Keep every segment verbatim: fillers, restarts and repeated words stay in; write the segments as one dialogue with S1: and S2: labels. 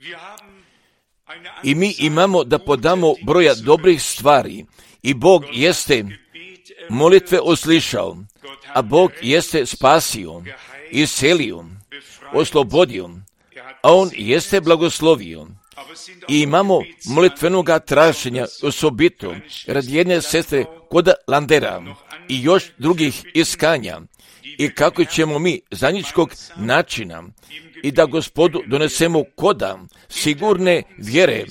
S1: I mi imamo da podamo broja dobrih stvari. I Bog jeste molitve uslišao, a Bog jeste spasio, iscelio, oslobodio, a On jeste blagoslovio. I imamo molitvenoga traženja osobito radi jedne sestre kod Landera i još drugih iskanja. I kako ćemo mi zajedničkog načina i da Gospodu donesemo koda sigurne vjere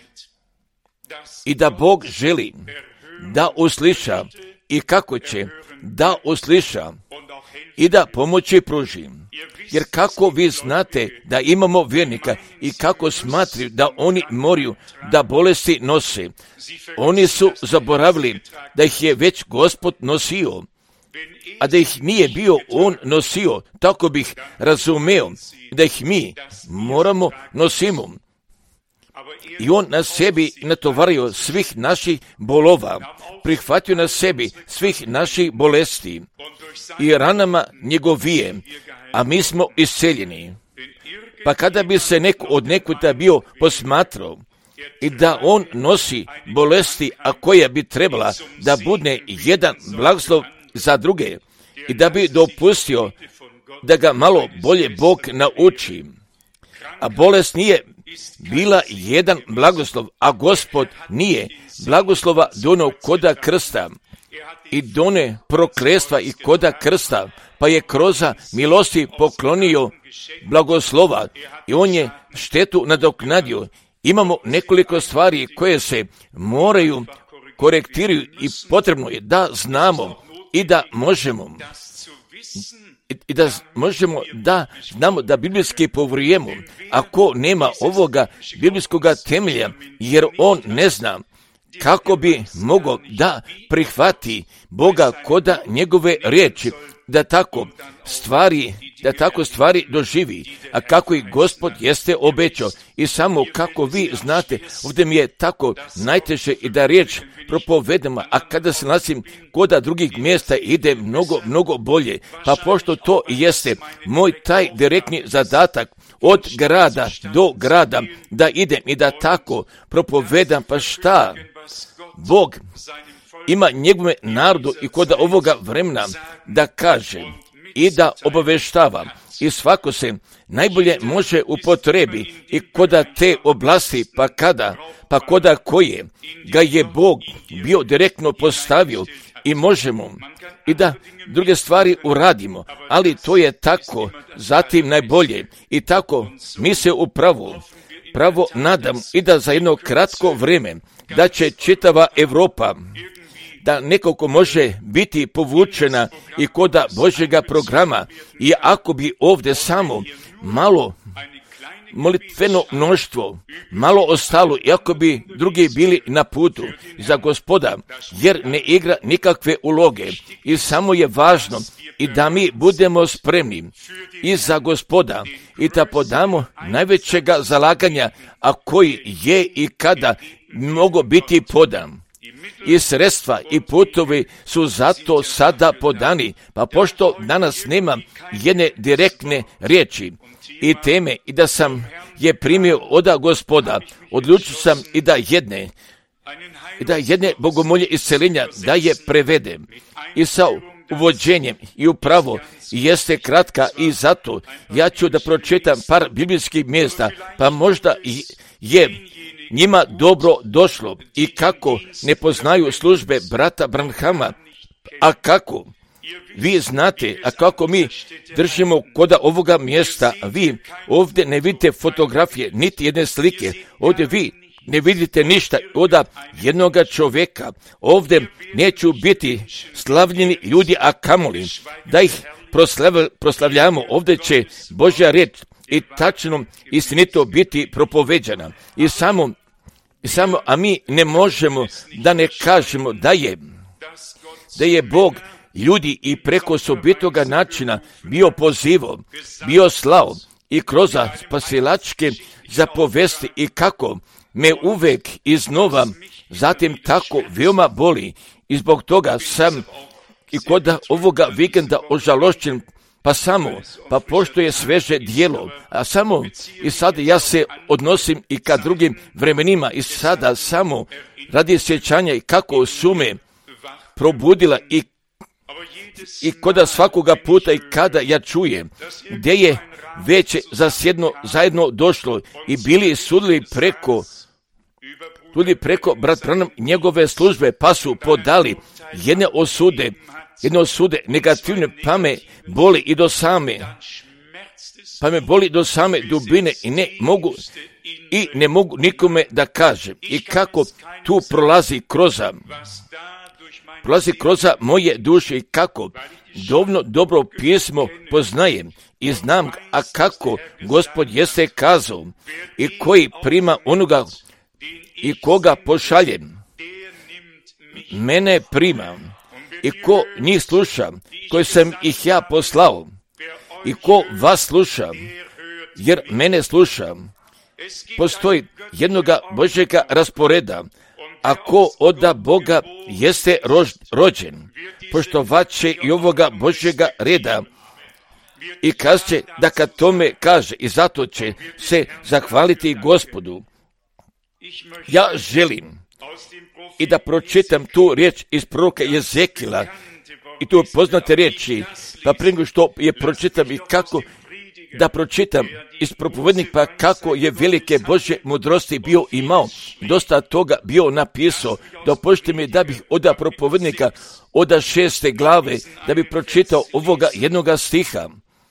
S1: i da Bog želi da usliša i kako će da usliša i da pomoći pruži. Jer kako vi znate da imamo vjernika i kako smatraju da oni moraju da bolesti nose, oni su zaboravili da ih je već Gospod nosio, a da ih nije bio On nosio, tako bih razumeo da ih mi moramo nosimo. I On na sebi natovario svih naših bolova, prihvatio na sebi svih naših bolesti i ranama njegovije, a mi smo isceljeni. Pa kada bi se neko od nekuda bio posmatrao i da on nosi bolesti, a koja bi trebala da bude jedan blagoslov za druge i da bi dopustio da ga malo bolje Bog nauči, a bolest nije bila jedan blagoslov, a Gospod nije blagoslova dono koda krsta i done prokletstva i koda krsta, pa je kroz milosti poklonio blagoslova i On je štetu nadoknadio. Imamo nekoliko stvari koje se moraju korektiraju i potrebno je da znamo i da možemo i da možemo da znamo da biblijski povjerujemo. Ako nema ovoga biblijskog temelja, jer on ne zna kako bi mogao da prihvati Boga koda njegove riječi, da tako stvari, da tako stvari doživi, a kako i Gospod jeste obećao. I samo kako vi znate, ovdje mi je tako najteže i da riječ propovedemo, a kada se nalazim koda drugih mjesta ide mnogo, mnogo bolje. Pa pošto to jeste moj taj direktni zadatak od grada do grada, da idem i da tako propovedam, pa šta? Bog ima njegove narodu i kod ovoga vremena da kaže i da obaveštava i svako se najbolje može upotrebi i koda te oblasti, pa kada, pa koda koje ga je Bog bio direktno postavio i možemo i da druge stvari uradimo, ali to je tako zatim najbolje i tako mi se upravo pravo nadam i da za jedno kratko vrijeme da će čitava Europa da nekako može biti povučena i koda Božjega programa i ako bi ovdje samo malo molitveno mnoštvo malo ostalo, iako bi drugi bili na putu za Gospoda, jer ne igra nikakve uloge i samo je važno i da mi budemo spremni i za Gospoda i da podamo najvećega zalaganja, a koji je i kada mogu biti podan. I sredstva i putovi su zato sada podani, pa pošto danas nema jedne direktne riječi i teme i da sam je primio od Gospoda, odlučio sam i da jedne i da jedne bogomolje isceljenja da je prevedem i sa uvođenjem i upravo jeste kratka i zato ja ću da pročitam par biblijskih mjesta, pa možda je njima dobro došlo i kako ne poznaju službe brata Branhama, a kako vi znate, a kako mi držimo koda ovoga mjesta, vi ovdje ne vidite fotografije, niti jedne slike, ovdje vi ne vidite ništa od jednoga čovjeka, ovdje neću biti slavljeni ljudi, a kamoli da ih proslavljamo, ovdje će Božja riječ i tačno istinito biti propoveđana. I samo, i samo, a mi ne možemo da ne kažemo da je, da je Bog ljudi i preko osobitoga načina bio pozivao, bio slao i kroz spasilačke zapovesti i kako me uvek iznova zatim tako veoma boli i zbog toga sam i kod ovoga vikenda ožalošćen pa samo, pa pošto je sveže dijelo, a samo i sad ja se odnosim i ka drugim vremenima i sada samo radi sjećanja i kako su me probudila i i koda svakoga puta i kada ja čujem gdje je već zasjedno zajedno došlo i bili sudili preko tudi preko brat Branham njegove službe, pa su podali jedne osude, jedne osude negativne, pa me boli i do same, pa me boli do same dubine i ne mogu i ne mogu nikome da kažem i kako tu prolazi kroza prolazi kroza moje duše i kako dovno dobro pismo poznajem i znam, a kako Gospod jeste kazao i koji prima onoga i koga pošaljem, mene prima i ko njih sluša, koji sam ih ja poslao i ko vas sluša, jer mene sluša. Postoji jednoga Božjega rasporeda, a ko oda Boga jeste rođen, poštovat će i ovoga Božjega reda i kaže da kad tome kaže i zato će se zahvaliti Gospodu. Ja želim i da pročitam tu riječ iz proroka Jezekila i tu poznate riječi, pa prije nego što je pročitam i kako da pročitam iz propovednika, pa kako je velike Božje mudrosti bio imao, dosta toga bio napisao. Dopušite mi da bih od propovednika od šeste glave, da bih pročitao ovoga jednoga stiha.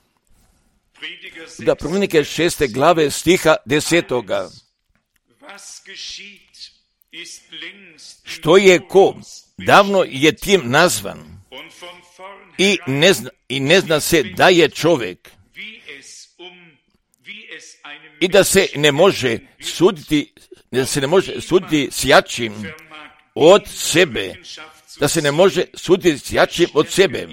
S1: Da propovednike šeste glave stiha desetoga. Što je ko, davno je tim nazvan i ne zna, i ne zna se da je čovjek i da se ne može suditi, da se ne može suditi s jačim od sebe, da se ne može suditi s jačim od sebe.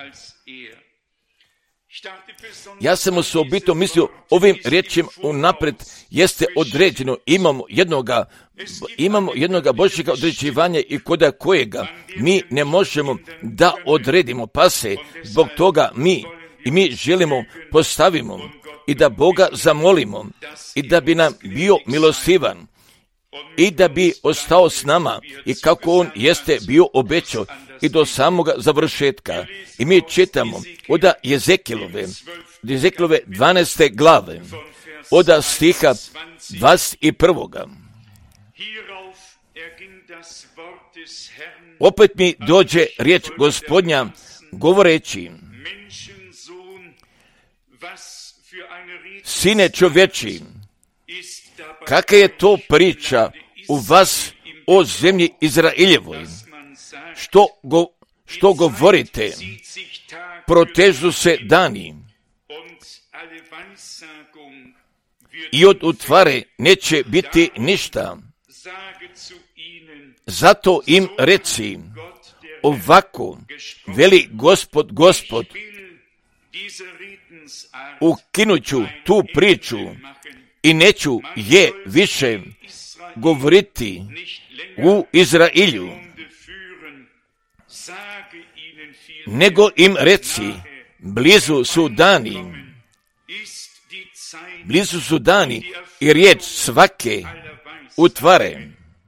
S1: Ja sam osobito mislio ovim riječima unaprijed jeste određeno, imamo jednoga, imamo jednoga Božjega određivanja i koda kojega mi ne možemo da odredimo, pa se zbog toga mi i mi želimo postavimo i da Boga zamolimo i da bi nam bio milostivan i da bi ostao s nama i kako on jeste bio obećao i do samoga završetka. I mi čitamo od Jezekilove, Jezekilove dvanaeste glave, od stiha dvadeset prvoga. Opet mi dođe riječ Gospodnja govoreći: Sine čovječi, kakva je to priča u vas o zemlji Izraeljevoj? Što, go, što govorite? Protežu se dani i od utvare neće biti ništa. Zato im reci, ovako veli Gospod, Gospod, ukinuću tu priču i neću je više govoriti u Izraelju, nego im reci, blizu su dani, blizu su dani i riječ svake utvare.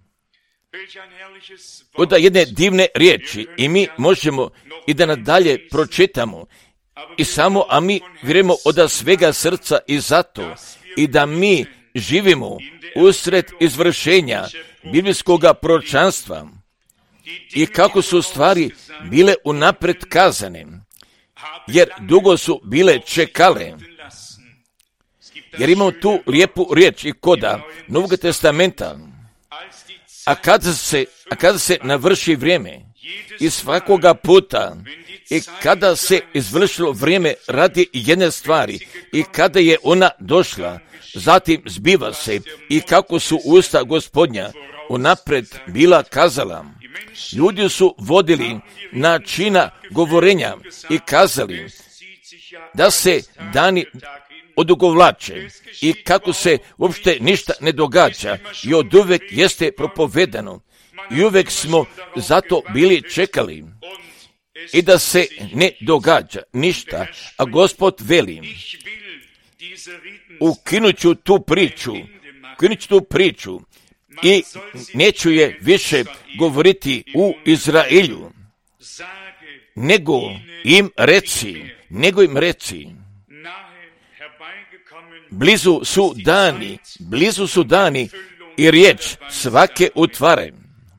S1: Od jedne divne riječi i mi možemo i da nadalje pročitamo i samo, a mi vjerujemo od svega srca i zato i da mi živimo usred izvršenja biblijskog proročanstva i kako su stvari bile unaprijed kazane, jer dugo su bile čekale. Jer imamo tu lijepu riječ i koda Novog testamenta, a kada se, a kada se navrši vrijeme i svakoga puta i kada se izvršilo vrijeme radi jedne stvari i kada je ona došla, zatim zbiva se i kako su usta Gospodnja unaprijed bila kazala. Ljudi su vodili načina govorenja i kazali da se dani odugovlače i kako se uopšte ništa ne događa i od uvek jeste propovedano i uvek smo zato bili čekali i da se ne događa ništa, a Gospod veli, ukinut ću tu priču, ukinut ću tu priču i neću je više govoriti u Izraelju, nego im reci, nego im reci, blizu su dani, blizu su dani i riječ svake utvare,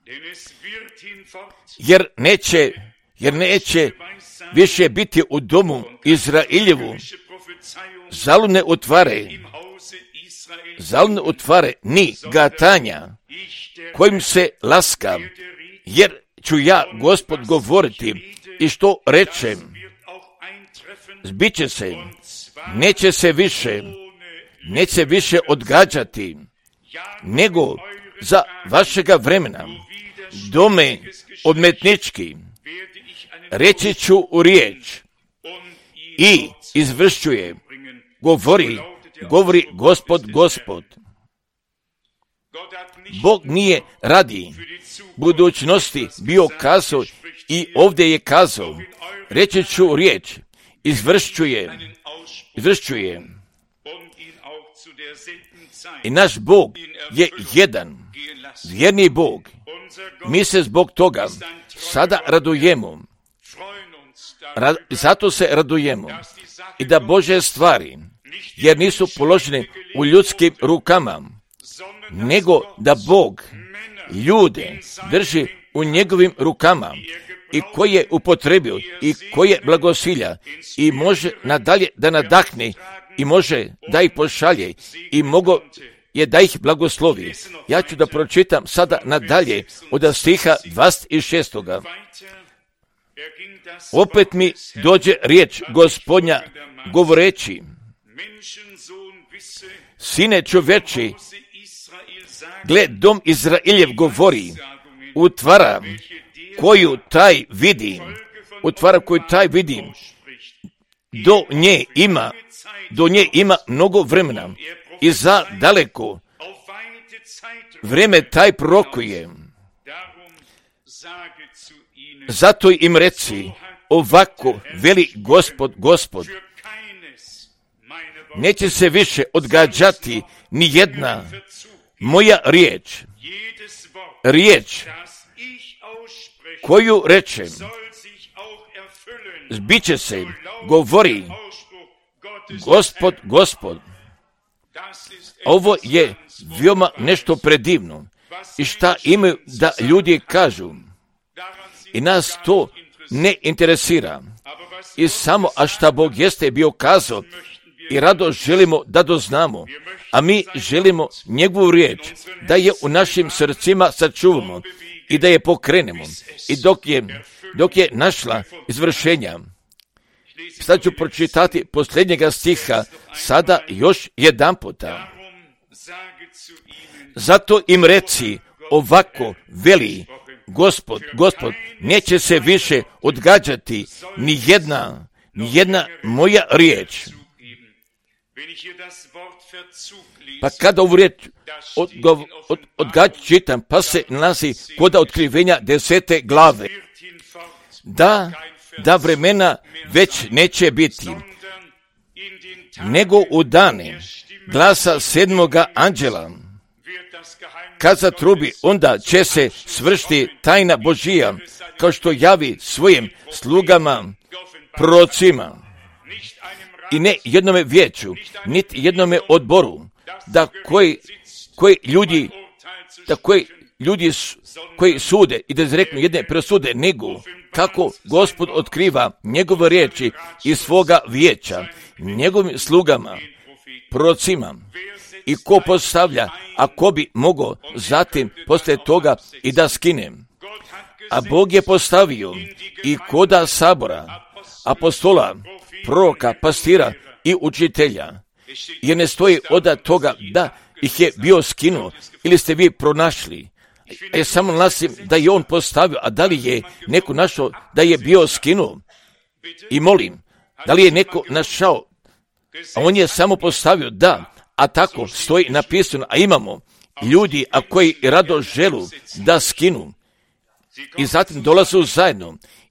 S1: jer neće, jer neće više biti u domu Izraeljevu zaludne utvare, zaludne utvare ni gatanja kojim se laska, jer ću ja, Gospod, govoriti i što rečem, zbiće se, neće se više, neće više odgađati, nego za vašega vremena, dome odmetnički, reći ću u riječ i izvršćuje, govori, govori Gospod, Gospod. Bog nije radi budućnosti bio kazao i ovdje je kazao, reći ću riječ, izvršćuje, izvršćuje. I naš Bog je jedan, vjerni Bog. Mi se zbog toga sada radujemo. Ra- zato se radujemo. I da Božje stvari, jer nisu položene u ljudskim rukama, nego da Bog ljude drži u njegovim rukama i koji je upotrebio i koji je blagosilja i može nadalje da nadahne i može da ih pošalje i mogo je da ih blagoslovi. Ja ću da pročitam sada nadalje od stiha dvadeset šest. Opet mi dođe riječ Gospodnja govoreći, sine čoveči, gle, dom Izraeljev govori, utvara koju taj vidi, utvara koju taj vidi, do nje ima, do nje ima mnogo vremena i za daleko vreme taj prorokuje. Zato im reci, ovako veli Gospod, Gospod, neće se više odgađati ni jedna moja riječ, riječ koju rečem, zbiće se, govori Gospod, Gospod. Ovo je veoma nešto predivno. I šta imaju da ljudi kažu? I nas to ne interesira. I samo, a šta Bog jeste bio kazao, i rado želimo da doznamo, a mi želimo njegovu riječ, da je u našim srcima sačuvamo i da je pokrenemo. I dok je, dok je našla izvršenja, sad ću pročitati posljednjega stiha, sada još jedan puta. Zato im reci, ovako veli Gospod, Gospod, neće se više odgađati ni jedna, ni jedna moja riječ. Pa kada ovu riječ od, od, odgađ čitam, pa se nalazi kod otkrivenja desete glave. Da, da vremena već neće biti, nego u dane glasa sedmoga anđela, kad zatrubi, onda će se svršiti tajna Božija, kao što javi svojim slugama, prorocima, i ne jednome vijeću, niti jednome odboru, da koji, koji ljudi, da koji ljudi koji sude i da izreknu jedne presude, nego kako Gospod otkriva njegove riječi iz svoga vijeća, njegovim slugama, prorocima, i ko postavlja, a ko bi mogao zatim poslije toga i da skine. A Bog je postavio i koda sabora, apostola, proroka, pastira i učitelja, jer ne stoji od toga da ih je bio skinuo ili ste vi pronašli. Ja samo nalasim da je on postavio, a da li je neko našao da je bio skinuo? I molim, da li je neko našao, a on je samo postavio, da, a tako stoji napisano, a imamo ljudi, a koji rado želu da skinu i zatim dolazu zajedno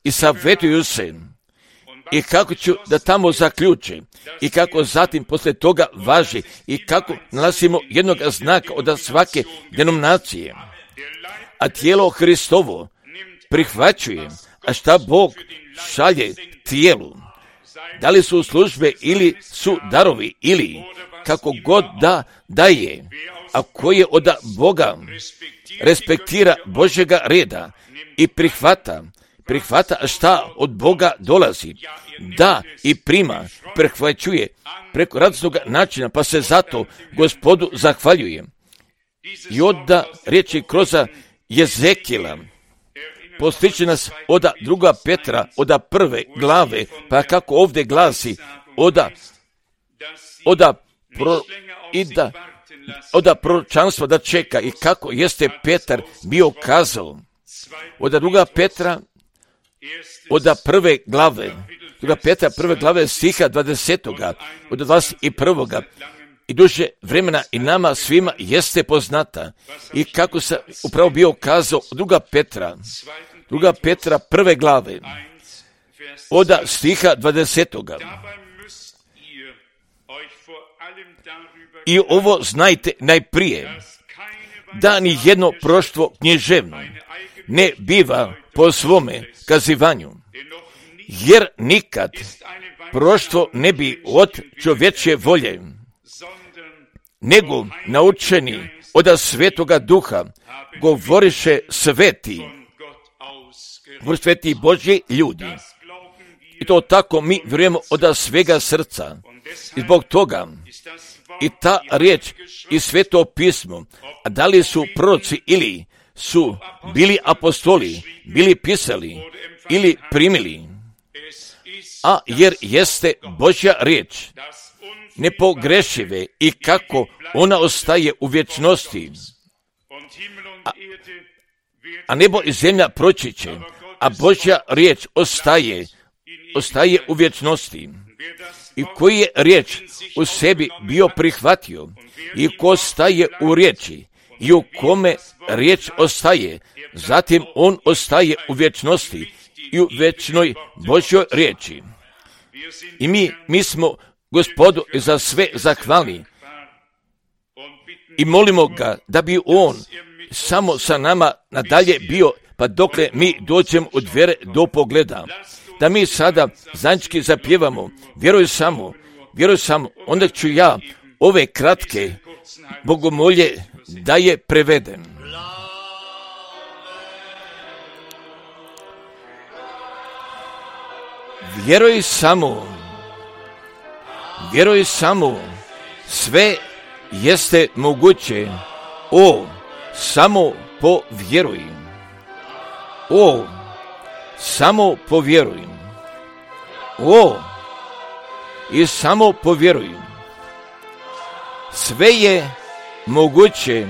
S1: i savjetuju se i kako ću da tamo zaključe i kako zatim posle toga važi i kako nalazimo jednog znaka od svake denominacije. A tijelo Hristovo prihvaćuje, a šta Bog šalje tijelu. Da li su službe ili su darovi ili kako god da daje, a koje od Boga respektira Božjega reda i prihvata, prihvata šta od Boga dolazi, da i prima, prihvaćuje preko radosnog načina, pa se zato Gospodu zahvaljuje. I onda riječi kroz Jezekila postiče nas od druga Petra, od prve glave, pa kako ovdje glasi, od od pro, i da od proročanstva da čeka i kako jeste Petar bio kazao. Od druga Petra, od prve glave, druga Petra prve glave stiha dvadesetoga, od dvadeset prvoga i duže vremena i nama svima jeste poznata i kako se upravo bio kazao druga Petra, druga Petra prve glave, od stiha dvadesetoga. I ovo znajte najprije, da ni jedno proštvo književno ne biva po svome kazivanju, jer nikad proštvo ne bi od čovječje volje, nego naučeni od Svetoga Duha govoriše sveti, sveti Božji ljudi. I to tako mi vjerujemo od svega srca. I zbog toga i ta riječ i Sveto pismo, a da li su proroci ili su bili apostoli, bili pisali ili primili, a jer jeste Božja riječ nepogrešive i kako ona ostaje u vječnosti, a, a nebo i zemlja proći će, a Božja riječ ostaje, ostaje u vječnosti. I koji je riječ u sebi bio prihvatio i ko ostaje u riječi i u kome riječ ostaje, zatim on ostaje u vječnosti i u vječnoj Božjoj riječi. I mi, mi smo Gospodu za sve zahvali i molimo ga da bi on samo sa nama nadalje bio, pa dokle mi dođemo od vjere do pogleda. Da mi sada zajednički zapjevamo, vjeruj samo, vjeruj samo, onda ću ja ove kratke bogomolje da je prevedem. Vjeruj samo, vjeruj samo, sve jeste moguće, o, samo povjeruj, o, samo povjeruj, o, i samo povjeruj, sve je moguće,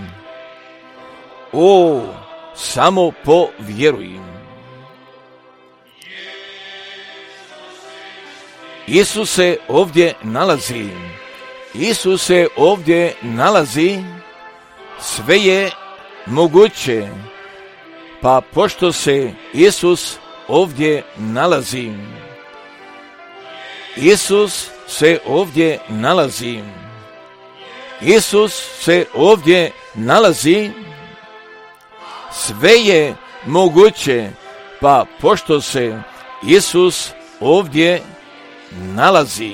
S1: o, samo povjeruj. Isus se ovdje nalazi, Isus se ovdje nalazi, sve je moguće, pa pošto se Isus ovdje nalazi, Isus se ovdje nalazi, Isus se ovdje nalazi, sve je moguće, pa pošto se Isus ovdje nalazi.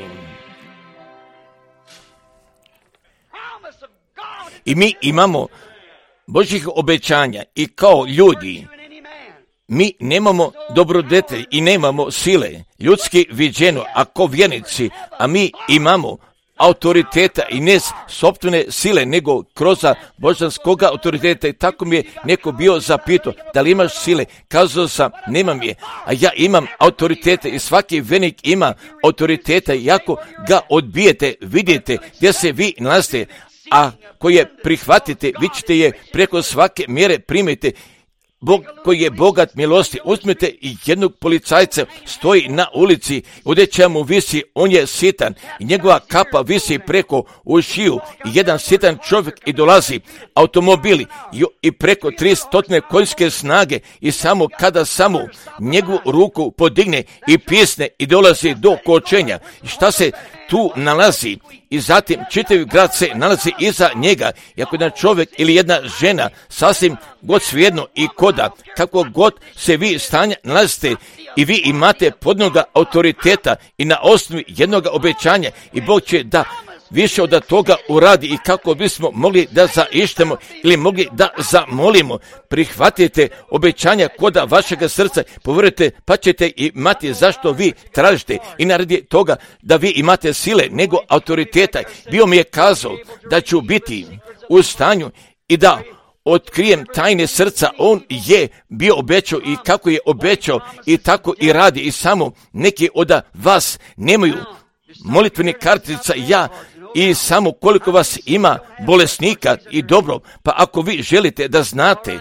S1: I mi imamo Božjih obećanja i kao ljudi mi nemamo dobrodetelj i nemamo sile, ljudski viđeno, ako vjernici, a mi imamo autoriteta i ne sopstvene sile, nego kroz božanskog autoriteta. I tako mi je neko bio zapitao, da li imaš sile? Kazao sam, nemam je, a ja imam autoriteta i svaki vjernik ima autoriteta i ako ga odbijete, vidite gdje se vi nalazite, a koje prihvatite, vi ćete je preko svake mjere primiti, Bog koji je bogat milosti. Uzmite i jednog policajca, stoji na ulici, odeća mu visi, on je sitan i njegova kapa visi preko ušiju i jedan sitan čovjek i dolazi automobili i, i preko tristo konjske snage i samo kada samo njegovu ruku podigne i pisne i dolazi do kočenja. Šta se tu nalazi? I zatim čitavi grad se nalazi iza njega. I ako jedan čovjek ili jedna žena, sasvim god svejedno i koda, kako god se vi stanja nalazite i vi imate podnoga autoriteta i na osnovi jednog obećanja i Bog će da više od toga uradi i kako bismo mogli da zaištemo ili mogli da zamolimo. Prihvatite obećanja koda vašega srca, povjerujte pa ćete imati zašto vi tražite i naradi toga da vi imate sile nego autoriteta. Bio mi je kazao da ću biti u stanju i da otkrijem tajne srca. On je bio obećao i kako je obećao i tako i radi i samo neki od vas nemaju molitvene kartica, ja i samo koliko vas ima bolesnika i dobro, pa ako vi želite da znate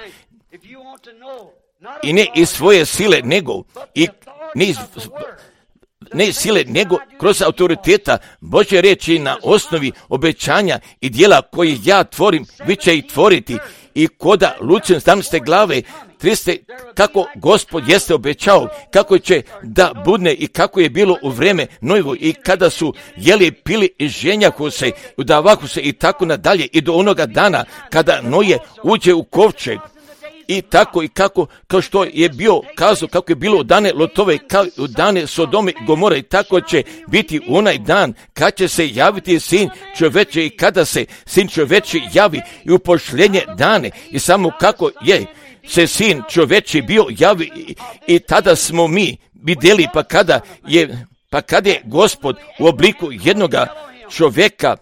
S1: i ne iz svoje sile nego i ne iz ne sile, nego kroz autoriteta Božje riječi na osnovi obećanja i dijela koje ja tvorim, vi će ih tvoriti. I koda Lucijan sedamnaeste glave, triste kako Gospod jeste obećao, kako će da budne i kako je bilo u vreme Nojevo i kada su jeli, pili i ženjahu se, udavahu se i tako nadalje i do onoga dana kada Noje uđe u kovčeg. I tako i kako, kao što je bio kazao, kako je bilo u dane Lotove, kao u dane Sodome i Gomore, i tako će biti u onaj dan kad će se javiti sin čoveče i kada se sin čoveči javi i u posljednje dane. I samo kako je se sin čoveči bio javi i, i tada smo mi vidjeli, pa kada je, pa kada je Gospod u obliku jednoga čovjeka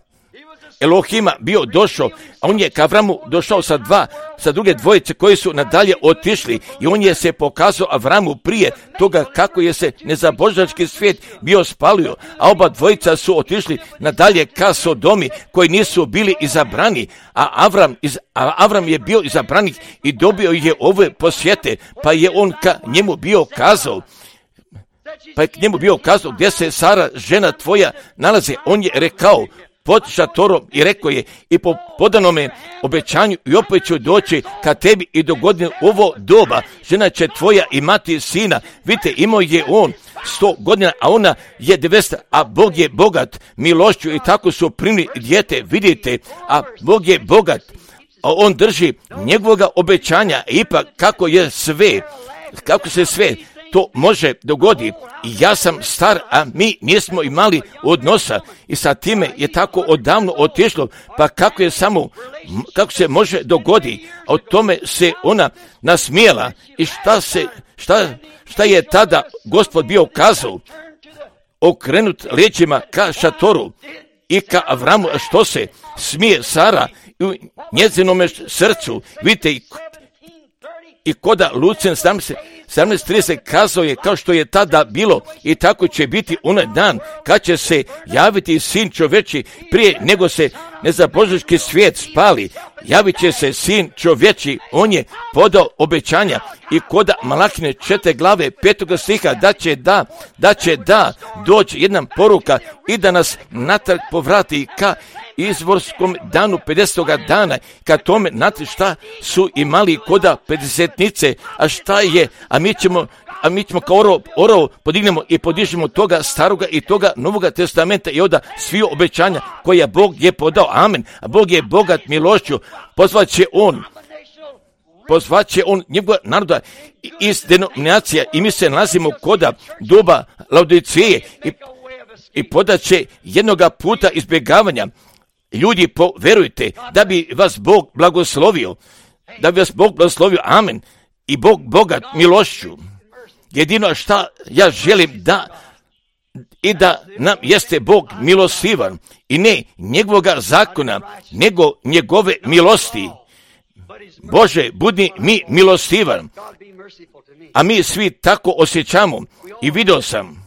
S1: Elohima bio došao, a on je k Avramu došao sa dva, sa druge dvojice koji su nadalje otišli i on je se pokazao Avramu prije toga kako je se nezabožački svijet bio spalio, a oba dvojica su otišli nadalje ka Sodomi koji nisu bili izabrani, a Avram, iz, a Avram je bio izabranik i dobio je ove posjete, pa je on ka njemu bio kazao, pa je k njemu bio kazao gdje se Sara, žena tvoja, nalazi. On je rekao pod šatorom i rekao je i po podanome obećanju i opet ću doći ka tebi i do godine ovo doba žena će tvoja imati sina. Vidite, imao je on sto godina, a ona je devetsto, a Bog je bogat milošću i tako su primili dijete, vidite, a Bog je bogat, a on drži njegovoga obećanja. Ipak kako je sve, kako se sve to može dogodi. I ja sam star, a mi nismo imali odnosa i sa time je tako odavno otišlo, pa kako je samo, kako se može dogodi, a o tome se ona nasmijela. I šta se, šta, šta je tada Gospod bio kazao? Okrenut leđima ka šatoru i ka Avramu, što se smije Sara u njezinome srcu. Vidite, i, i koda Lucijan sedamnaest trideset kazao je kao što je tada bilo i tako će biti onaj dan kad će se javiti sin čovječi prije nego se nezabožački svijet spali. Javit će se sin čovječi, on je podao obećanja i koda Malahine četiri glave petoga stiha da će da, da će da doći jedna poruka i da nas natrag povrati ka izvorskom danu pedesetoga dana, kad tome, znate šta su imali koda pedesetnice, a šta je, a mi ćemo, a mi ćemo kao oro, oro podignemo i podižemo toga staroga i toga novoga testamenta i onda svi obećanja koja Bog je podao, amen, a Bog je bogat milošću, pozvat će on, pozvat će on njegova naroda iz denominacija i mi se nalazimo koda doba Laodiceje i, i podat će jednoga puta izbjegavanja. Ljudi, poverujte, da bi vas Bog blagoslovio, da bi vas Bog blagoslovio, amen, i Bog bogat milošću. Jedino šta ja želim da, i da nam jeste Bog milostivan, i ne njegovoga zakona, nego njegove milosti. Bože, budi mi milostivan, a mi svi tako osjećamo. I vidio sam,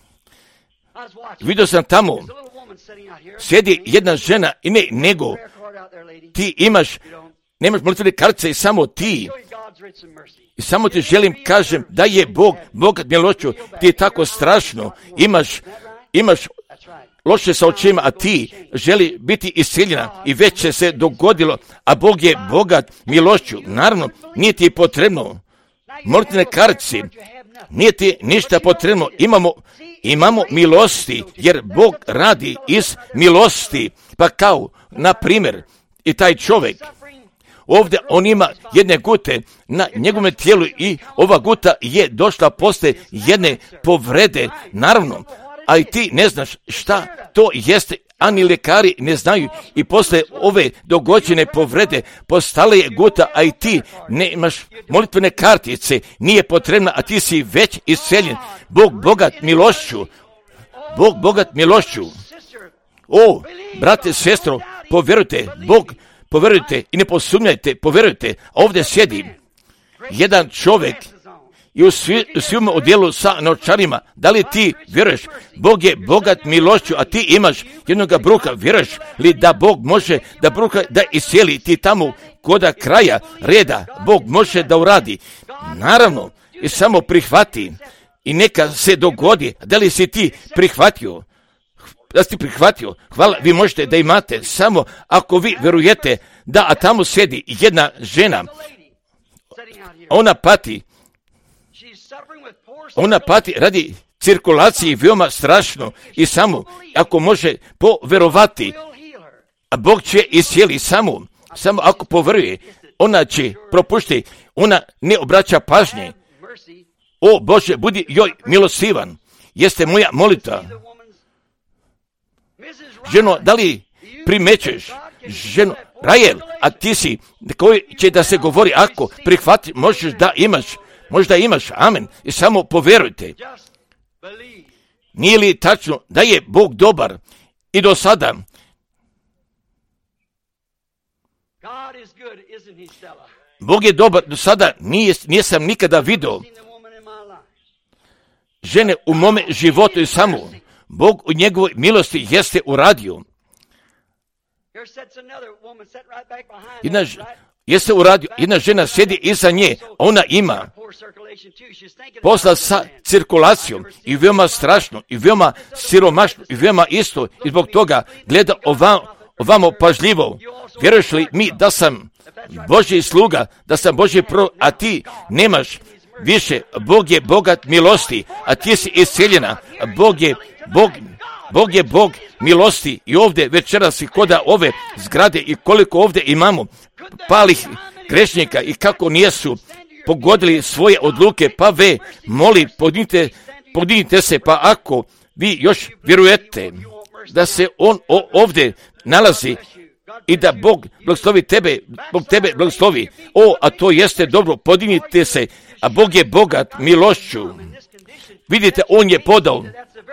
S1: vidio sam tamo, sjedi jedna žena i ne, nego ti imaš, nemaš molitvene kartice i samo ti I samo ti želim kažem da je Bog bogat milošću. Ti je tako strašno. Imaš, imaš loše sa očima, a ti želi biti iscijeljena i već će se dogodilo, a Bog je bogat milošću. Naravno, nije ti potrebno molitvene kartice, nije ti ništa potrebno. Imamo, imamo milosti, jer Bog radi iz milosti. Pa kao, na primjer, i taj čovjek, ovdje on ima jedne gute na njegovom tijelu i ova guta je došla poslije jedne povrede, naravno, a i ti ne znaš šta to jeste, ani ljekari ne znaju i poslije ove dogođene povrede postala je guta, a i ti ne imaš molitvene kartice, nije potrebna, a ti si već isceljen. Bog bogat milošću, Bog bogat milošću. O, brate, sestro, povjerujte, Bog, povjerujte i ne posumnjajte, povjerujte, ovdje sjedi jedan čovjek i u svi, svim odjelu sa novčarima. Da li ti vjeruješ? Bog je bogat milošću, a ti imaš jednoga bruka. Vjeruješ li da Bog može da bruka da iscijeli ti tamo koda kraja reda? Bog može da uradi. Naravno, i samo prihvati i neka se dogodi. Da li si ti prihvatio? Da si prihvatio? Hvala, vi možete da imate samo ako vi vjerujete da, a tamo sjedi jedna žena. Ona pati. Ona pati radi cirkulacije veoma strašno i samo ako može povjerovati, a Bog će iscijeli samo, samo ako povjeruje, ona će propušti, ona ne obraća pažnje. O Bože, budi joj milostivan, jeste moja molitva. Ženo, da li primećeš, ženo, Rajel, a ti si, koji će da se govori, ako prihvati, možeš da imaš, možda imaš, amen, i samo povjerujte. Nije li tačno da je Bog dobar i do sada? Bog je dobar, do sada nije, nisam nikada vidio žene u mome životu i samo Bog u njegovoj milosti jeste uradio. Jedna, jeste uradio, jedna žena sjedi iza nje, ona ima posla sa cirkulacijom i veoma strašno, i veoma siromašno, i veoma isto, i zbog toga gleda ovamo, ovamo pažljivo. Vjeruješ li mi da sam Božji sluga, da sam Božji pro, a ti nemaš više? Bog je bogat milosti, a ti si iscijeljena. Bog je Bog, Bog je Bog milosti i ovdje večeras i koda ove zgrade i koliko ovdje imamo palih grešnika i kako nijesu pogodili svoje odluke, pa ve, moli, podinite, podinite se, pa ako vi još vjerujete da se on o, ovdje nalazi i da Bog blagoslovi tebe, Bog tebe blagoslovi, o, a to jeste dobro, podinite se, a Bog je bogat milošću. Vidite, on je podao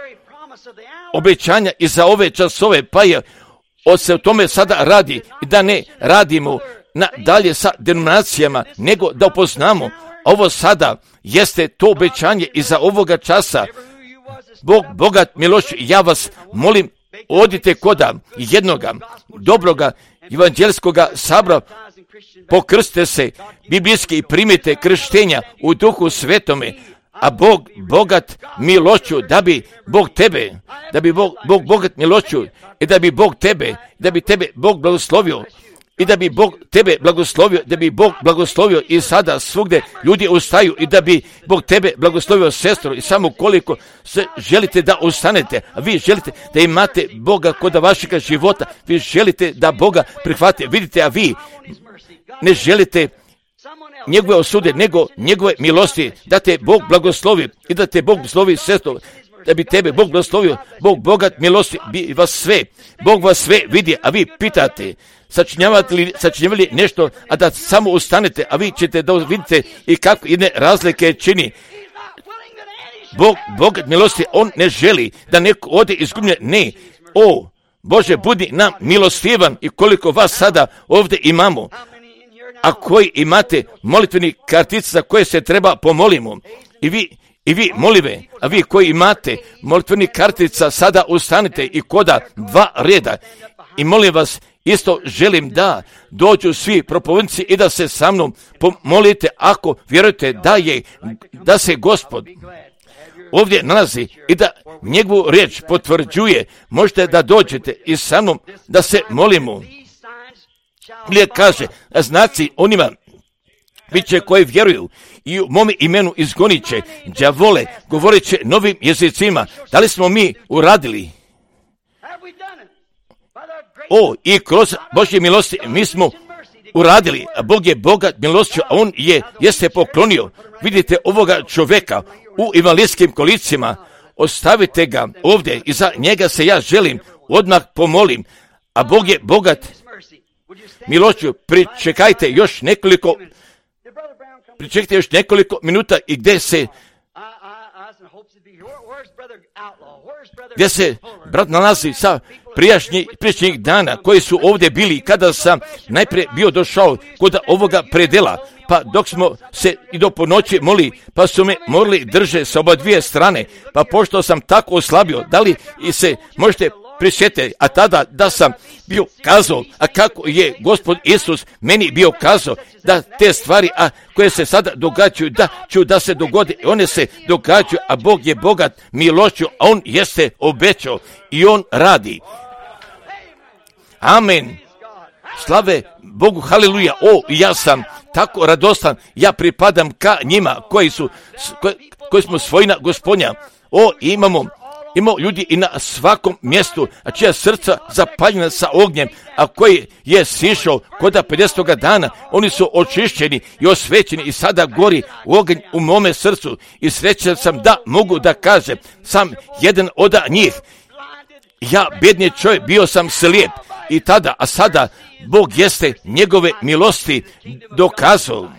S1: obećanja i za ove časove, pa je od se o tome sada radi i da ne radimo na dalje sa denominacijama, nego da upoznamo ovo sada jeste to obećanje i za ovoga časa. Bog bogat milošću, ja vas molim, odite koda jednoga dobroga evanđelskoga sabora, pokrstite se biblijski i primite krštenja u Duhu Svetome, a Bog bogat milošću, da bi Bog tebe, da bi Bog, Bog bogat milošću i da bi Bog tebe, da bi tebe Bog blagoslovio i da bi Bog tebe blagoslovio, da bi Bog blagoslovio i sada svugdje ljudi ustaju i da bi Bog tebe blagoslovio, sestro, i samo koliko se želite da ustanete, a vi želite da imate Boga kod vašega života, vi želite da Boga prihvate, vidite, a vi ne želite njegove osude, nego njegove milosti, da te Bog blagoslovi i da te Bog blagoslovi, sestro, da bi tebe Bog blagoslovio. Bog bogat milosti bi vas sve, Bog vas sve vidi, a vi pitate, sačinjavate li, sačinjavali nešto, a da samo ustanete, a vi ćete da vidite i kako jedne razlike čini. Bog bogat milosti, on ne želi da neko ode izgubljen, ne, o, Bože, budi nam milostivan i koliko vas sada ovdje imamo, a koji imate molitveni kartice za koje se treba pomolimo. I vi, i vi molive, a vi koji imate molitveni kartica sada ustanite i koda dva reda. I molim vas, isto želim da dođu svi propovednici i da se sa mnom pomolite ako vjerujete da je, da se Gospod ovdje nalazi i da njegovu riječ potvrđuje. Možete da dođete i sa mnom da se molimo. Ili kaže, znaci onima bit će koji vjeruju i u mome imenu izgonit će đavole, govorit će novim jezicima. Da li smo mi uradili? O, i kroz Božje milosti mi smo uradili, a Bog je bogat milošću, a on je, jeste poklonio. Vidite ovoga čovjeka u invalidskim kolicima, ostavite ga ovdje i za njega se ja želim odmah pomolim, a Bog je bogat milošću. Pričekajte još nekoliko pričekajte još nekoliko minuta i gdje se gdje se brat nalazi sa prijašnjih, prijašnjih dana koji su ovdje bili kada sam najprije bio došao kod ovoga predela, pa dok smo se i do ponoći molili, pa su me morali drže sa oba dvije strane, pa pošto sam tako oslabio, da li i se možete prisjetiti, a tada da sam bio kazao, a kako je Gospod Isus meni bio kazao da te stvari, a koje se sada događaju, da ću da se dogode, one se događaju, a Bog je bogat milošću, a on jeste obećao i on radi. Amen. Slave Bogu, haleluja. O, ja sam tako radostan, ja pripadam ka njima koji su, koji, koji smo svojina Gospodnja. O, imamo Imamo ljudi i na svakom mjestu, a čija srca zapaljena sa ognjem, a koji je sišao kod pedesetoga dana, oni su očišćeni i osvećeni i sada gori oganj u mome srcu i srećan sam da mogu da kažem, sam jedan od njih. Ja, bedni čovjek, bio sam slijep i tada, a sada Bog jeste njegove milosti dokazao.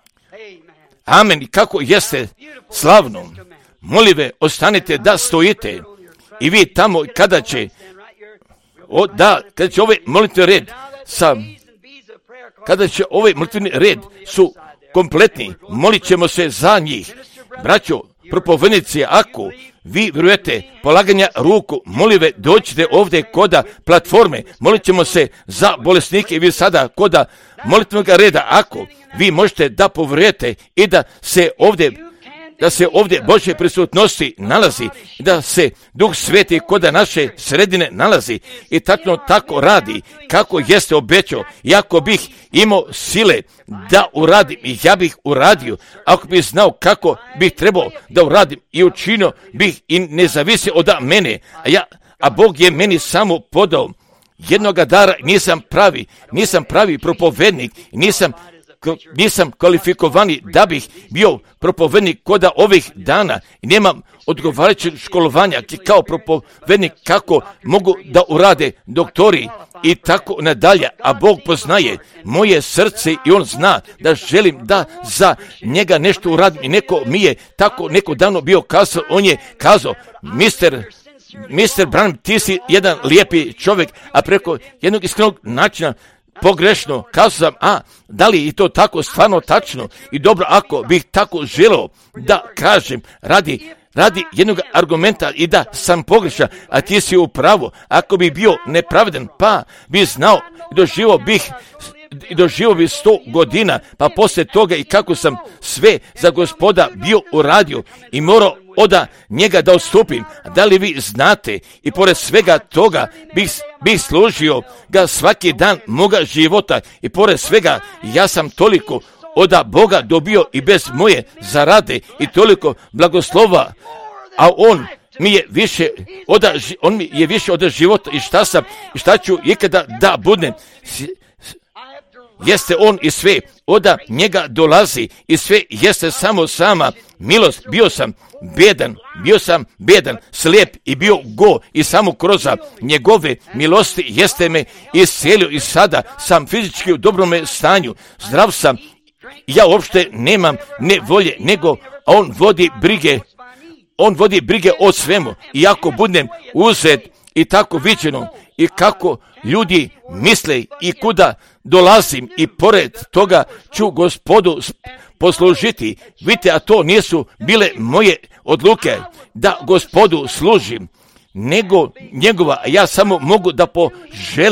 S1: Amen. Kako jeste slavno. Molive, ostanite da stojite i vi tamo kada će, o, da, kada će ovaj molitveni red sa, kada će ovaj molitveni red su kompletni, molit ćemo se za njih. Braćo, propovednici, ako vi vjerujete polaganja ruku, molive, dođite ovdje koda platforme, molit ćemo se za bolesnike i vi sada koda molitvenog reda, ako vi možete da povjerujete i da se ovdje da se ovdje Božje prisutnosti nalazi, da se Duh Sveti kod naše sredine nalazi i tačno tako radi kako jeste obećao. I ako bih imao sile da uradim, i ja bih uradio, ako bih znao kako bih trebao da uradim i učinio bih i ne zavisi od mene, a, ja, a Bog je meni samo podao jednoga dara, nisam pravi, nisam pravi propovednik, nisam nisam kvalifikovani da bih bio propovednik koda ovih dana i nemam odgovarajućeg školovanja kao propovednik kako mogu da urade doktori i tako nadalje, a Bog poznaje moje srce i on zna da želim da za njega nešto uradim i neko mi je tako neko dano bio kazao, on je kazao, mister mister Branham, ti si jedan lijepi čovjek, a preko jednog iskrenog načina pogrešno kazao sam, a da li i to tako stvarno tačno i dobro, ako bih tako želeo da kažem radi, radi jednog argumenta i da sam pogrešan, a ti si u pravu, ako bi bio nepravedan, pa bi znao i doživio bih i doživio bi sto godina, pa poslije toga i kako sam sve za Gospoda bio uradio i morao od njega da odstupim. Da li vi znate i pored svega toga bih, bih služio ga svaki dan moga života i pored svega ja sam toliko od Boga dobio i bez moje zarade i toliko blagoslova, a on mi je više od, on mi je više od života i šta sam i šta ću ikada da budem. Jeste on i sve od njega dolazi i sve jeste samo sama milost. Bio sam bedan, bio sam bedan, slijep i bio go i samo kroz njegove milosti jeste me iscelio i sada sam fizički u dobrome stanju, zdrav sam, ja uopšte nemam ne volje, nego on vodi brige, on vodi brige o svemu i ako budem uzet i tako viđeno i kako ljudi misle i kuda dolazim i pored toga ću Gospodu poslužiti. Vidite, a to nisu bile moje odluke da Gospodu služim, nego njegova, a ja samo mogu da poželim,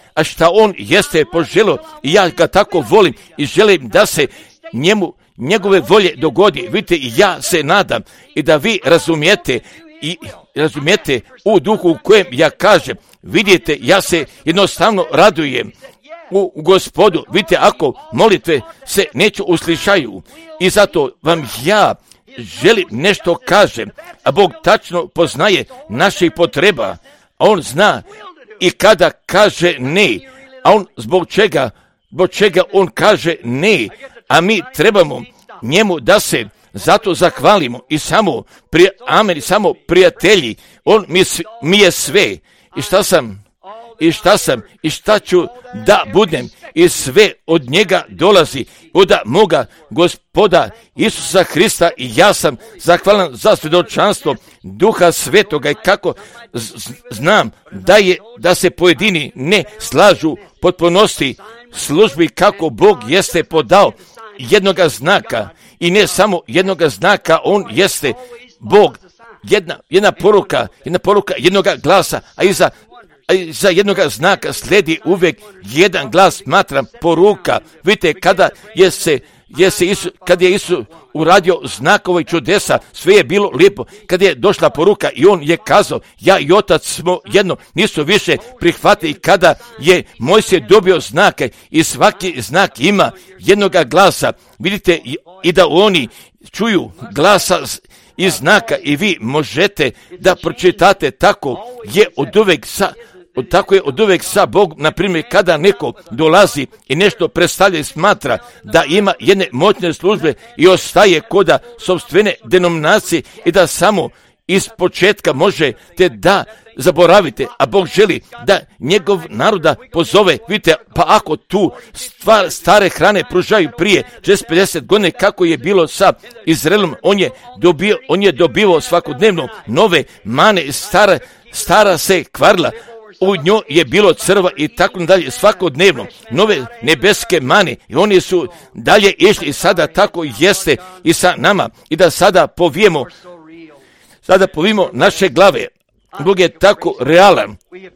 S1: a šta on jeste poželio i ja ga tako volim i želim da se njemu, njegove volje dogodi. Vidite, ja se nadam i da vi razumijete i razumijete u duhu u kojem ja kažem. Vidite, ja se jednostavno radujem u, u Gospodu. Vidite, ako molitve se neće uslišaju i zato vam ja želim nešto kažem, a Bog tačno poznaje naših potreba, a On zna i kada kaže ne, a On zbog čega, zbog čega On kaže ne, a mi trebamo njemu da se zato zahvalimo i samo, prije, amen, samo prijatelji, On mi, mi je sve. I šta sam, i šta sam, i šta ću da budem, i sve od njega dolazi, od moga Gospoda Isusa Hrista, i ja sam zahvalan za svjedočanstvo Duha Svetoga i kako z- znam da je, da se pojedini ne slažu potpunosti službi kako Bog jeste podao jednoga znaka, i ne samo jednoga znaka, On jeste Bog, jedna, jedna poruka, jedna poruka jednoga glasa, a iza za jednoga znaka slijedi uvijek jedan glas, smatram, poruka. Vidite, kada je se, je se Isu, kad je Isus uradio znakove i čudesa, sve je bilo lijepo. Kad je došla poruka i on je kazao, ja i otac smo jedno, nisu više prihvatili. Kada je Mojsije dobio znake i svaki znak ima jednoga glasa, vidite, i, i da oni čuju glasa i znaka i vi možete da pročitate, tako je od uvek sa tako je od uvek sa Bogom. Na primjer, kada neko dolazi i nešto predstavlja i smatra da ima jedne moćne službe i ostaje koda sopstvene denominacije i da samo iz početka možete da zaboravite, a Bog želi da njegov naroda pozove. Vidite, pa ako tu stvar, stare hrane pružaju prije četrdeset pedeset godine, kako je bilo sa Izraelom, on je dobio, on je dobivao svakodnevno nove mane, stara, stara se kvarila, u njoj je bilo crva i tako dalje, svakodnevno nove nebeske mane, i oni su dalje išli i sada tako jeste i sa nama, i da sada povijemo sada povijemo naše glave. Bog je tako realan.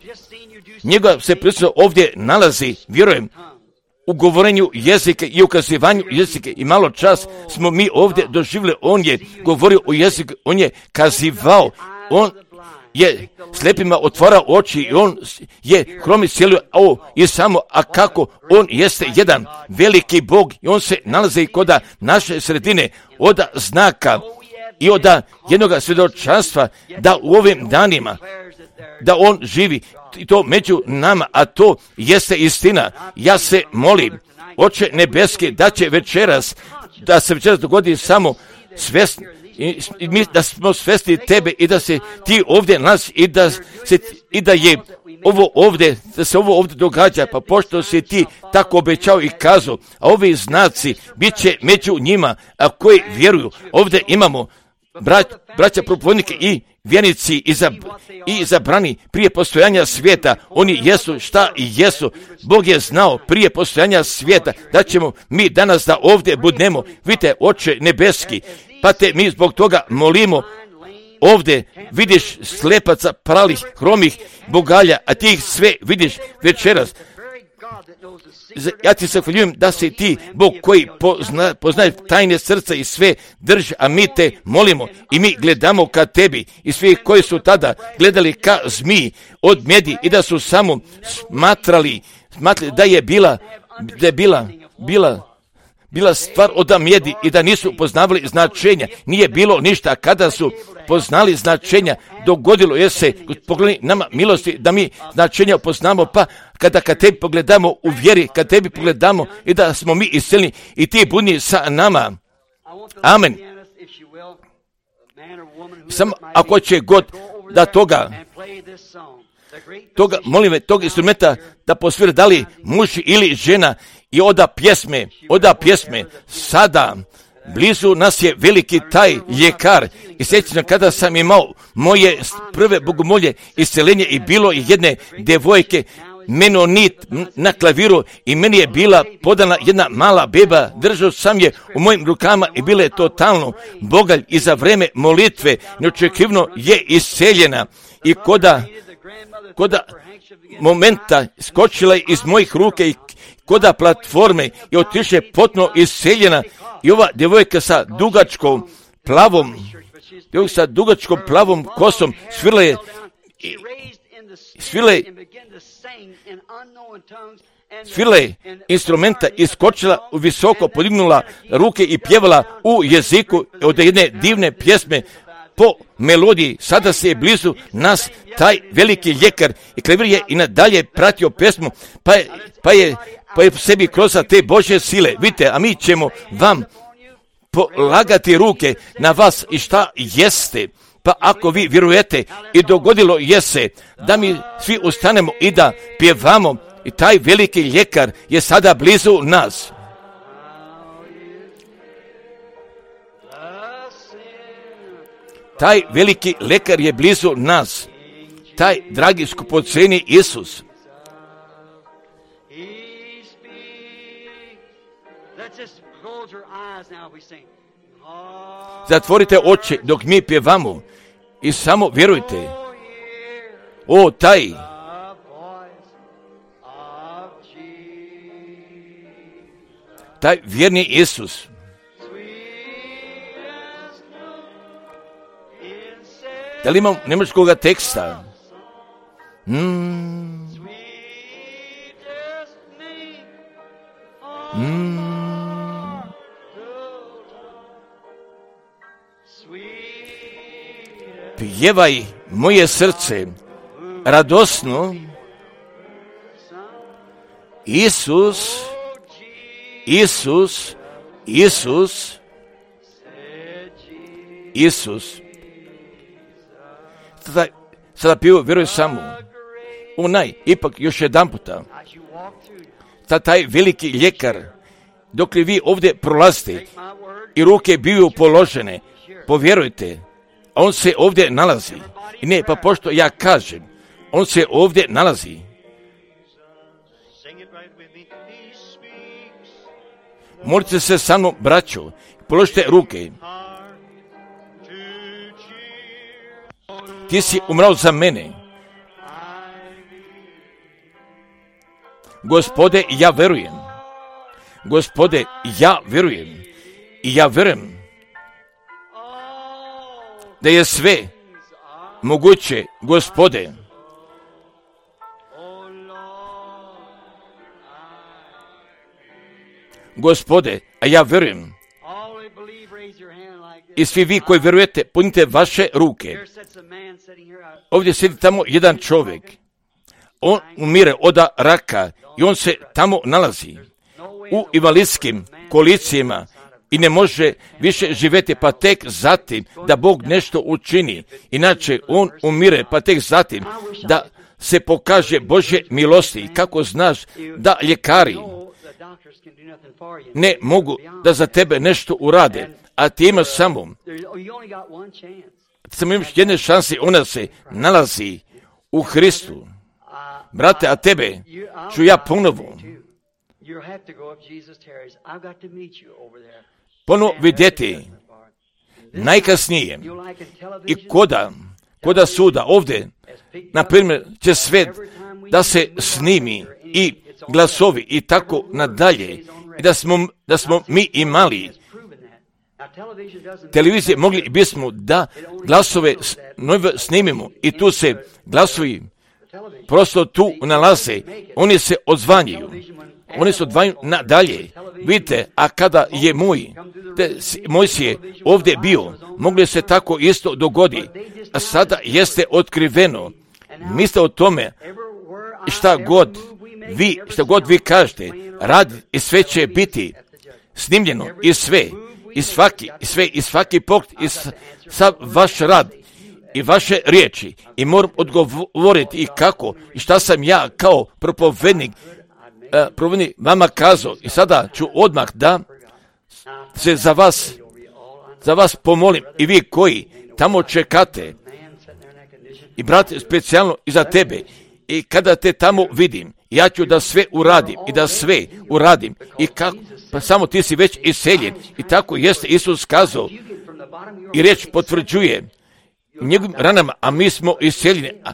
S1: Njegova se prisutnost ovdje nalazi, vjerujem, u govorenju jezike i ukazivanju jezike, i malo čas smo mi ovdje doživjeli, on je govorio o jeziku, on je kazivao, on je slijepima otvarao oči i on je hromi cijelio, o, i samo, a kako on jeste jedan veliki Bog i on se nalazi kod naše sredine od znaka i od jednoga svjedočanstva da u ovim danima da on živi i to među nama, a to jeste istina. Ja se molim, Oče nebeski, da će večeras, da se večeras dogodi samo svjesni, I, i mi da smo svjesni tebe i da se ti ovdje nas i da se i da je ovo ovdje, da se ovo ovdje događa, pa pošto si ti tako obećao i kazao, a ovi znaci bit će među njima, a koji vjeruju. Ovdje imamo brać, braća propovednike i vjernici i, za, i zabrani prije postojanja svijeta. Oni jesu šta i jesu. Bog je znao prije postojanja svijeta da ćemo mi danas da ovdje budemo. Vidite, Oče nebeski, pa te mi zbog toga molimo. Ovdje vidiš slepaca, pralih, hromih, bogalja, a ti ih sve vidiš večeras. Ja ti se hvaljujem da si ti Bog koji pozna, poznaje tajne srca i sve drži, a mi te molimo i mi gledamo ka tebi i svi koji su tada gledali ka zmiji od medi i da su samo smatrali, smatrali da je bila, da je bila, bila, bila stvar od mjedi i da nisu poznavali značenja. Nije bilo ništa. Kada su poznali značenja, dogodilo je se, pogledaj nama milosti, da mi značenja poznamo, pa kada kad tebi pogledamo u vjeri, kad tebi pogledamo i da smo mi iscelni i ti budni sa nama. Amen. Samo ako će god da toga, toga, molim me, tog instrumenta da posvira da li muž ili žena i oda pjesme, oda pjesme, sada blizu nas je veliki taj ljekar i sjećam kada sam imao moje prve bogomolje isceljenje i bilo i jedne devojke menonit na klaviru i meni je bila podana jedna mala beba, držao sam je u mojim rukama i bila je totalno bogalj i za vreme molitve neočekivno je isceljena i koda koda momenta skočila je iz mojih ruke i koda platforme i otiše potpuno isceljena i ova djevojka sa dugačkom plavom, djevojka sa dugačkom plavom kosom svirla je, svirla je, svirla je instrumenta i skočila u visoko, podignula ruke i pjevala u jeziku od jedne divne pjesme po melodiji. Sada se je blizu nas taj veliki ljekar i klavir je i nadalje pratio pjesmu, pa je, pa je, pa je sebi kroz te Božje sile. Vidite, a mi ćemo vam polagati ruke na vas i šta jeste. Pa ako vi vjerujete i dogodilo je se da mi svi ustanemo i da pjevamo, i taj veliki ljekar je sada blizu nas. Taj veliki lekar je blizu nas. Taj dragi skupoceni Isus. Zatvorite oči dok mi pjevamo i samo vjerujte. O, taj taj vjerni Isus. Da li imam njemačkoga teksta? Mm. Mm. Pjevaj moje srce radosno, Isus, Isus, Isus, Isus. Sada, sada piju, vjeruj samo. Onaj, ipak još jedan puta. Sada taj veliki ljekar, dok li vi ovdje prolazite i ruke biju položene, povjerujte, on se ovdje nalazi. I ne, pa pošto ja kažem, on se ovdje nalazi. Molite se sa mnom, braćo, položite ruke. Ti si umrao za mene. Gospode, ja verujem. Gospode, ja verujem. I ja verujem da je sve moguće, Gospode. Gospode, a ja verujem. I svi vi koji vjerujete, punite vaše ruke. Ovdje sjedi tamo jedan čovjek. On umire od raka i on se tamo nalazi u invalidskim kolicijama i ne može više živjeti, pa tek zatim da Bog nešto učini. Inače, on umire, pa tek zatim da se pokaže Božje milosti. I kako znaš da ljekari ne mogu da za tebe nešto urade, a ti imaš samo, samo imaš jedne šanse, ona se nalazi u Hristu. Brate, a tebe ću ja ponovo ponovo vidjeti najkasnije i koda, koda suda ovdje, na primjer, će sve da se snimi i glasovi i tako nadalje, i da smo, da smo mi imali televizije, mogli bismo da glasove snimimo i tu se glasovi prosto tu nalaze, oni se odzvanjuju, oni se odzvanjuju nadalje. Vidite, a kada je moj, moj si je ovdje bio, mogli se tako isto dogodi, a sada jeste otkriveno. Mislite o tome, šta god vi, šta god vi kažete, rad i sve će biti snimljeno i sve, i svaki, i sve, i svaki pogled, i sav vaš rad, i vaše riječi, i moram odgovoriti i kako, i šta sam ja kao propovednik, uh, propovednik vama kazao, i sada ću odmah da se za vas, za vas pomolim, i vi koji tamo čekate, i brate, specijalno i za tebe, i kada te tamo vidim, ja ću da sve uradim, i da sve uradim, i kako, pa samo ti si već iseljen, i tako jeste Isus kazao, i riječ potvrđuje njegovim ranama, a mi smo iseljeni, a,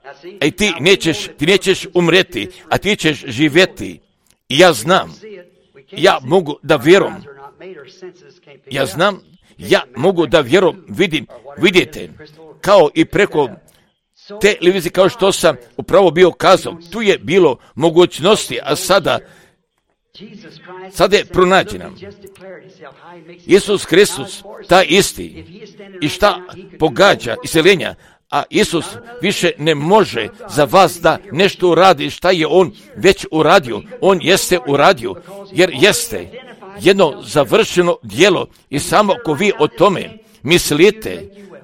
S1: a i ti nećeš, ti nećeš umreti, a ti ćeš živjeti. I ja znam, ja mogu da vjerujem, ja znam, ja mogu da vjerujem, vidim, vidite, kao i preko te televizije, kao što sam upravo bio kazao, tu je bilo mogućnosti, a sada, sada je pronađena. Isus Hristos, taj isti, i šta pogađa iseljenja, a Isus više ne može za vas da nešto uradi šta je On već uradio. On jeste uradio, jer jeste jedno završeno djelo i samo ako vi o tome mislite,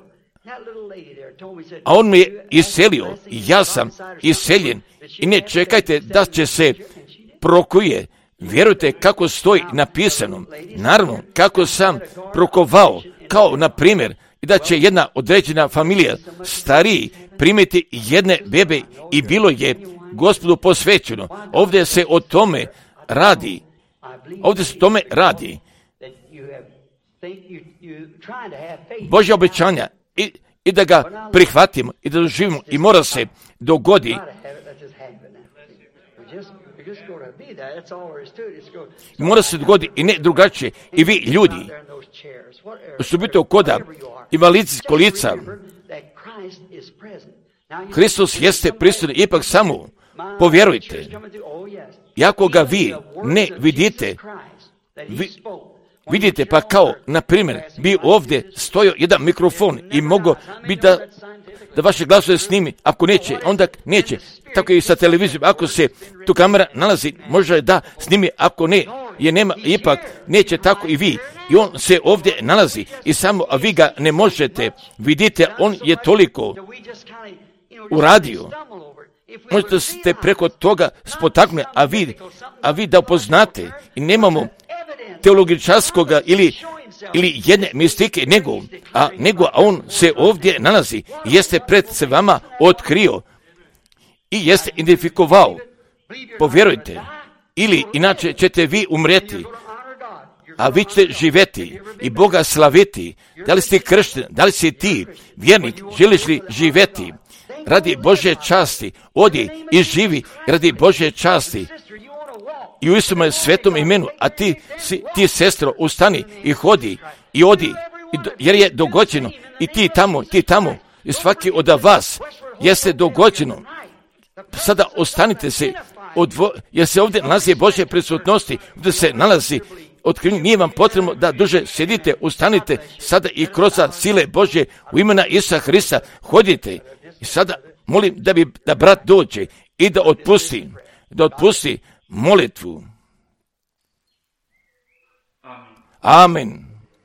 S1: a On me je iselio i ja sam iseljen i ne čekajte da će se prokuje. Vjerujte kako stoji napisano. Naravno, kako sam prokovao, kao na primjer, i da će jedna određena familija stariji primiti jedne bebe i bilo je Gospodu posvećeno. Ovdje se o tome radi. Ovdje se o tome radi. Božja obećanja i, i da ga prihvatimo i da doživimo i mora se dogodi. Mora se dogodi i ne drugačije. I vi ljudi što biti koda invalidskih kolica, Hristos jeste prisutan, ipak samo povjerujte. Iako ga vi ne vidite, vi, vidite pa kao, na primjer, bi ovdje stojao jedan mikrofon i mogo bi da, da vaše glasove snimi, ako neće, onda neće. Tako i sa televizijom, ako se tu kamera nalazi, može da snimi, ako ne, je nema, ipak neće tako i vi. I on se ovdje nalazi i samo, a vi ga ne možete. Vidite, on je toliko uradio. Možete ste preko toga spotaknuli, a vi, a vi da upoznate i nemamo teologičarskoga ili, ili jedne mistike, nego, a, nego, a on se ovdje nalazi i jeste pred se vama otkrio i jeste identifikovao. Povjerujte, ili inače ćete vi umreti, a vi ćete živjeti i Boga slaviti. Da li si kršten, da li si ti vjernik, želiš li živjeti radi Božje časti, odi i živi radi Božje časti i u istom svetom imenu, a ti, si, ti sestro, ustani i hodi i odi, i do, jer je dogođeno i ti tamo, ti tamo i svaki od vas jeste dogođeno. Sada ostanite se, odvo, jer se ovdje nalazi Božje prisutnosti, ovdje se nalazi otkrivenje, nije vam potrebno da duže sjedite, ustanite sada i kroz sile Božje u imena Isusa Hrista hodite. I sada molim da bi da brat dođe i da otpusti, da otpusti molitvu. Amen.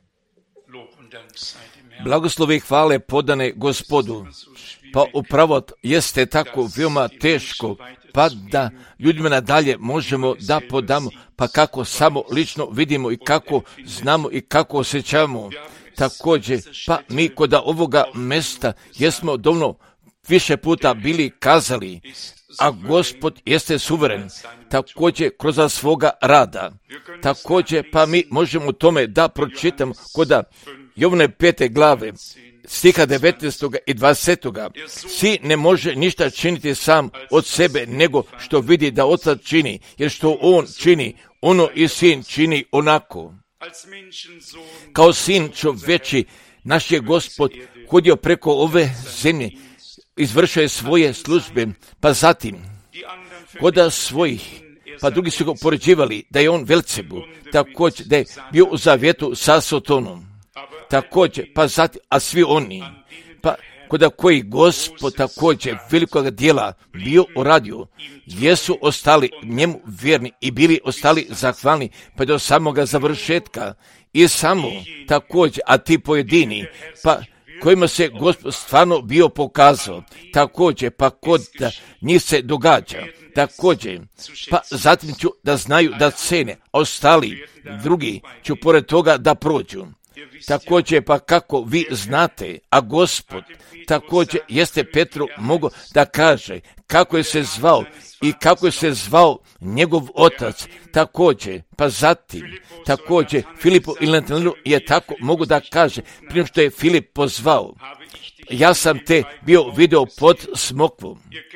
S1: Blagoslove i hvale podane Gospodu. Pa upravo jeste tako veoma teško, pa da ljudima nadalje možemo da podamo, pa kako samo lično vidimo i kako znamo i kako osjećamo. Također, pa mi kod ovoga mesta jesmo dovoljno više puta bili kazali, a Gospod jeste suveren, također kroz svoga rada. Također, pa mi možemo u tome da pročitamo kod Jovane pete glave, stiha devetnaestog i dvadesetog. Si ne može ništa činiti sam od sebe, nego što vidi da Otac čini, jer što On čini, ono i Sin čini onako. Kao sin čovječi, naš je Gospod hodio preko ove zemlje, izvršio je svoje službe, pa zatim, koda svojih, pa drugi su ga poređivali da je on Velcebu, također da je bio u zavjetu sa Sotonom, također, pa zatim, a svi oni, pa koda koji Gospod također velikog dijela bio uradio, jesu ostali njemu vjerni i bili ostali zahvalni pa do samoga završetka i samo također, a ti pojedini, pa kojima se Gospod stvarno bio pokazao, također, pa kod njih se događa, također, pa zatim ću da znaju da cene, ostali drugi ću pored toga da prođu. Također, pa kako vi znate, a Gospod također jeste Petru mogo da kaže kako je se zvao i kako je se zvao njegov otac, također, pa zatim, također, Filipu ili Natanelu je tako mogu da kaže, prije što je Filip pozvao, ja sam te bio video pod smokvom.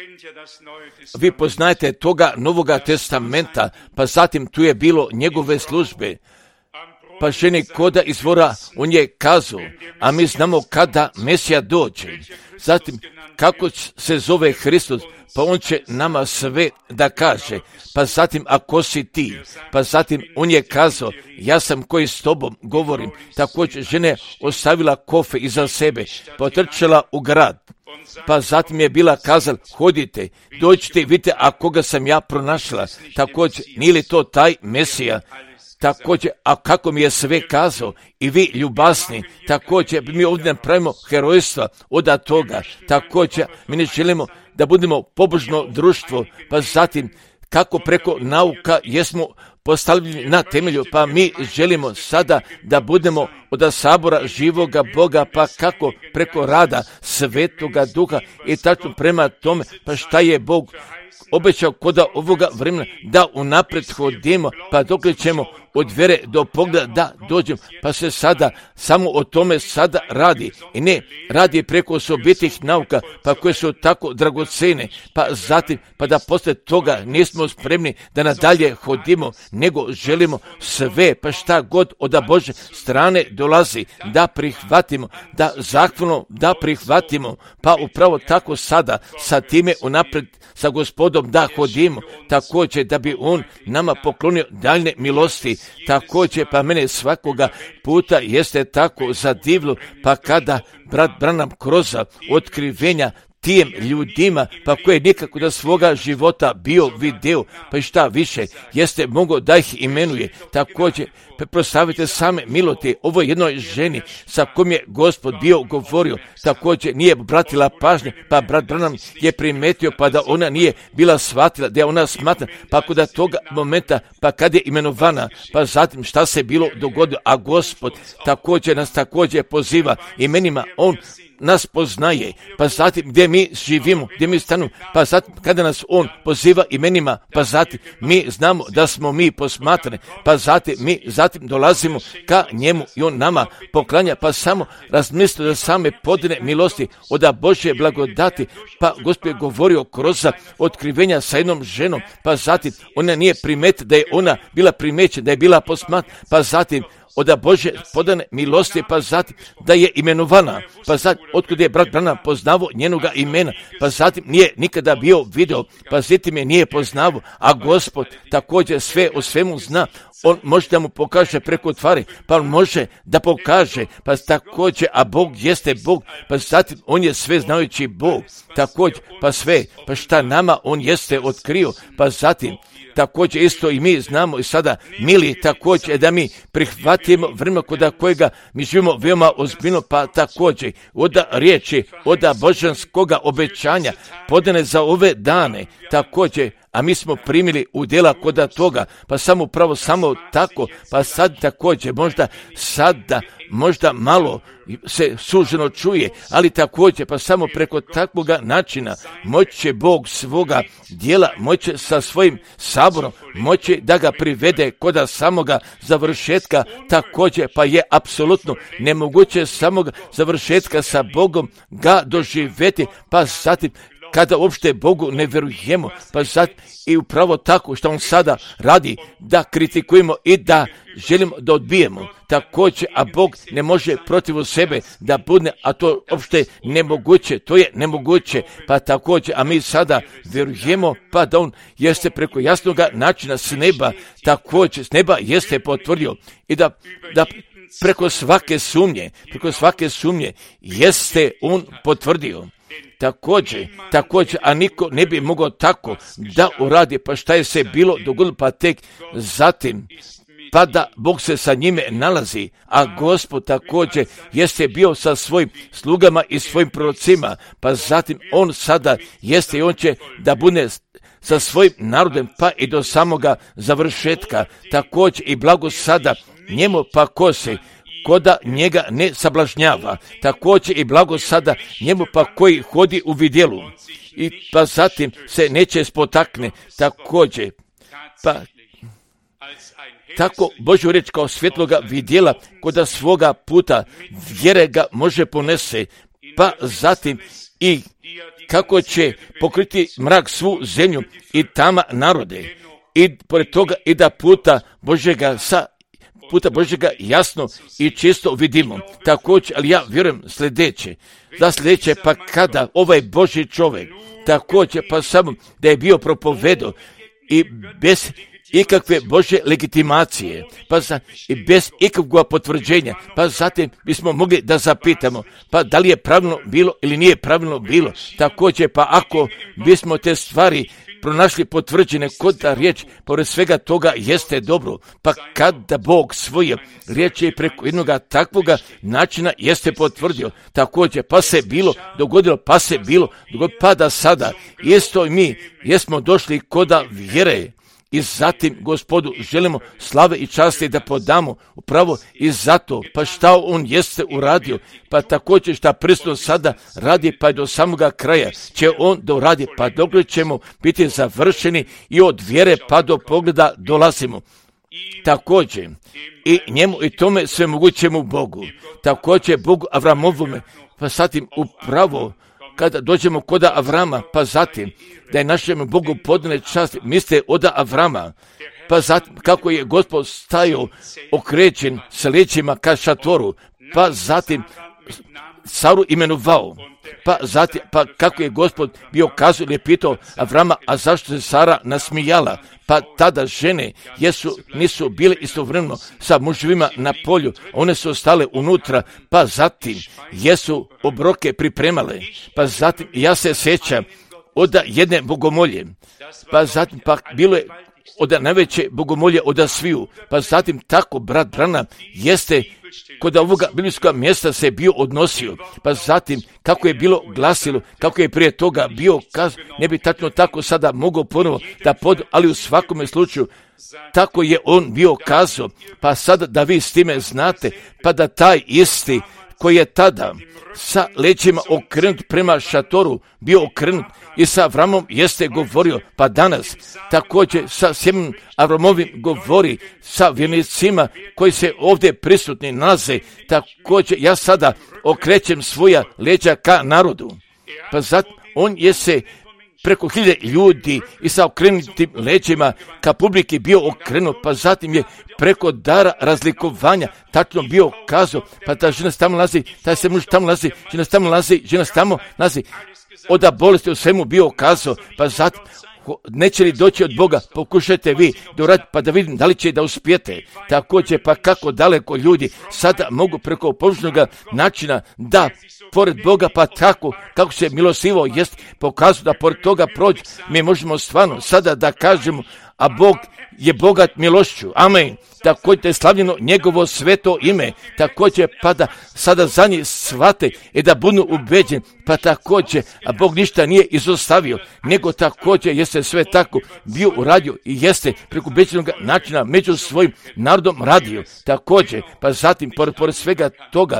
S1: Vi poznajete toga Novoga testamenta, pa zatim tu je bilo njegove službe. Pa ženi koda izvora, on je kazao, a mi znamo kada Mesija dođe. Zatim, kako se zove Hristos, pa on će nama sve da kaže. Pa zatim, ako si ti, pa zatim on je kazao, ja sam koji s tobom govorim. Također žena ostavila kofe iza sebe, pa otrčala u grad. Pa zatim je bila kazala, hodite, dođite i vidite, a koga sam ja pronašla. Također, nije li to taj Mesija? Također, a kako mi je sve kazao, i vi ljubasni, također mi ovdje napravimo herojstva od toga, također mi ne želimo da budemo pobožno društvo, pa zatim kako preko nauka jesmo postavljeni na temelju, pa mi želimo sada da budemo od sabora živoga Boga, pa kako preko rada Svetoga Duha i tačno prema tome, pa šta je Bog obećao koda ovoga vremena da unaprijed hodimo, pa dokle ćemo od vjere do pogleda da dođemo, pa se sada samo o tome sada radi i ne radi preko osobitih nauka, pa koje su tako dragocene, pa zatim pa da poslije toga nismo spremni da nadalje hodimo, nego želimo sve, pa šta god od Bože strane dolazi da prihvatimo, da zahvalno da prihvatimo, pa upravo tako sada sa time unaprijed sa Gospodom da hodimo, također da bi on nama poklonio daljne milosti. Također, pa mene svakoga puta jeste tako zadivilo, pa kada brat Branham kroz otkrivenja tijem ljudima, pa koje nikako da svoga života bio video, pa i šta više, jeste mogo da ih imenuje. Također, prepostavite same milosti ovoj jednoj ženi sa kojom je Gospod bio govorio, također nije obratila pažnje, pa brat Branham je primetio, pa da ona nije bila shvatila, da je ona smatra, pa kod toga momenta, pa kad je imenovana, pa zatim šta se bilo dogodilo, a Gospod također nas također poziva imenima, on nas poznaje, pa zatim gdje mi živimo, gdje mi stanemo, pa zatim kada nas on poziva imenima, pa zatim mi znamo da smo mi posmatrani, pa zatim mi zatim dolazimo ka njemu i on nama poklanja, pa samo razmislite da same podine milosti od Božje blagodati, pa Gospod je govorio kroz otkrivenja sa jednom ženom, pa zatim ona nije primetila da je ona bila primećena, da je bila posmatrana, pa zatim od Bože podane milosti, pa zatim da je imenovana, pa zatim otkud je brat Branham poznavo njenoga imena, pa zatim nije nikada bio video, pa zatim je nije poznavo, a Gospod također sve o svemu zna, on može da mu pokaže preko tvari, pa on može da pokaže, pa također, a Bog jeste Bog, pa zatim on je sve znajući Bog, također, pa sve, pa šta nama on jeste otkrio, pa zatim također isto i mi znamo i sada mili također da mi prihvatimo vremena kod kojega mi živimo veoma ozbiljno, pa također od riječi, od božanskoga obećanja podane za ove dane također, a mi smo primili udjela kod toga, pa samo upravo samo tako, pa sad također možda sada možda malo se suženo čuje, ali također pa samo preko takvoga načina moći će Bog svoga djela, moći sa svojim saborom, moći da ga privede kod samoga završetka, također pa je apsolutno nemoguće samoga završetka sa Bogom ga doživjeti, pa zatim kada uopšte Bogu ne vjerujemo, pa sad i upravo tako što on sada radi, da kritikujemo i da želimo da odbijemo. Također, a Bog ne može protiv sebe da budne, a to uopšte nemoguće, to je nemoguće, pa također, a mi sada vjerujemo, pa da on jeste preko jasnoga načina s neba, također s neba jeste potvrdio i da, da preko svake sumnje, preko svake sumnje jeste on potvrdio. Također, također, a niko ne bi mogao tako da uradi, pa šta je se bilo dogodilo, pa tek zatim, pa da Bog se sa njime nalazi, a Gospod također jeste bio sa svojim slugama i svojim prorocima, pa zatim on sada jeste i on će da bude sa svojim narodom, pa i do samoga završetka, također i blago sada njemu pa ko se koda njega ne sablažnjava, također i blago sada njemu pa koji hodi u vidjelu i pa zatim se neće spotakne, također pa tako Božju riječ kao svjetloga vidjela koda svoga puta vjere ga može ponese, pa zatim i kako će pokriti mrak svu zemlju i tama narode, i pored toga i da puta Božjega sa puta Božjega jasno i čisto vidimo. Također, ali ja vjerujem sljedeće, da sljedeće pa kada ovaj Božji čovjek također pa samo da je bio propovedo i bez ikakve Božje legitimacije, pa za, i bez ikakvog potvrđenja, pa zatim bismo mogli da zapitamo, pa da li je pravilno bilo ili nije pravilno bilo. Također, pa ako bismo te stvari pronašli potvrđene kod da riječ, pored svega toga jeste dobro, pa kada Bog svoje riječi preko jednog takvoga načina jeste potvrdio, također, pa se bilo dogodilo, pa se bilo dogodilo, pa da sada isto i mi jesmo došli koda vjere. I zatim, Gospodu, želimo slave i časti da podamo upravo i zato, pa šta on jeste uradio, pa također šta prisutno sada radi, pa do samoga kraja će on da uradi, pa dok ćemo biti završeni i od vjere pa do pogleda dolazimo. Također, i njemu i tome sve mogućemu Bogu, također Bogu Avramovome, pa zatim upravo kada dođemo kod Avrama, pa zatim da je našem Bogu podane čast, mislite od Avrama, pa zatim kako je Gospod stajao okrećen sa leđima ka šatoru, pa zatim Saru imenovao, pa zatim pa kako je Gospod bio kazao ili je pitao Avrama, a zašto se Sara nasmijala, pa tada žene jesu, nisu bile istovremeno sa muževima na polju, one su ostale unutra, pa zatim jesu obroke pripremale, pa zatim ja se sjećam od jedne bogomolje, pa zatim pa bilo je od najveće bogomolje od sviju, pa zatim tako brat Branham jeste kod ovoga biblijskog mjesta se bio odnosio, pa zatim kako je bilo glasilo, kako je prije toga bio kaz, ne bi tačno tako sada mogao ponovo da pod, ali u svakome slučaju tako je on bio kazao, pa sada da vi s time znate, pa da taj isti koji je tada sa leđima okrenut prema šatoru bio okrenut i sa Avramom jeste govorio, pa danas također sa sjemenom Avramovim govori sa vjernicima koji se ovdje prisutni nalaze, također ja sada okrećem svoja leđa ka narodu, pa zato on je se preko hiljade ljudi i sa okrenutim leđima ka publiki bio okrenut, pa zatim je preko dara razlikovanja tačno bio kazao, pa ta žena tamo nalazi, taj se muž tamo nalazi, žena tamo nalazi, žena tamo nalazi, od bolesti u svemu bio kazao, pa zatim neće li doći od Boga, pokušajte vi da uradite, pa da vidim da li će da uspijete. Također, pa kako daleko ljudi sada mogu preko površnog načina da pored Boga, pa tako kako se milosivo jest pokazuje da pored toga prođe, mi možemo stvarno sada da kažemo, a Bog je bogat milošću. Amen. Također je slavljeno njegovo sveto ime. Također pa da sada za njih shvate i da budu ubeđeni. Pa također, a Bog ništa nije izostavio, nego također jeste sve tako bio uradio i jeste preko ubeđenog načina među svojim narodom radio. Također, pa zatim pored, pored svega toga,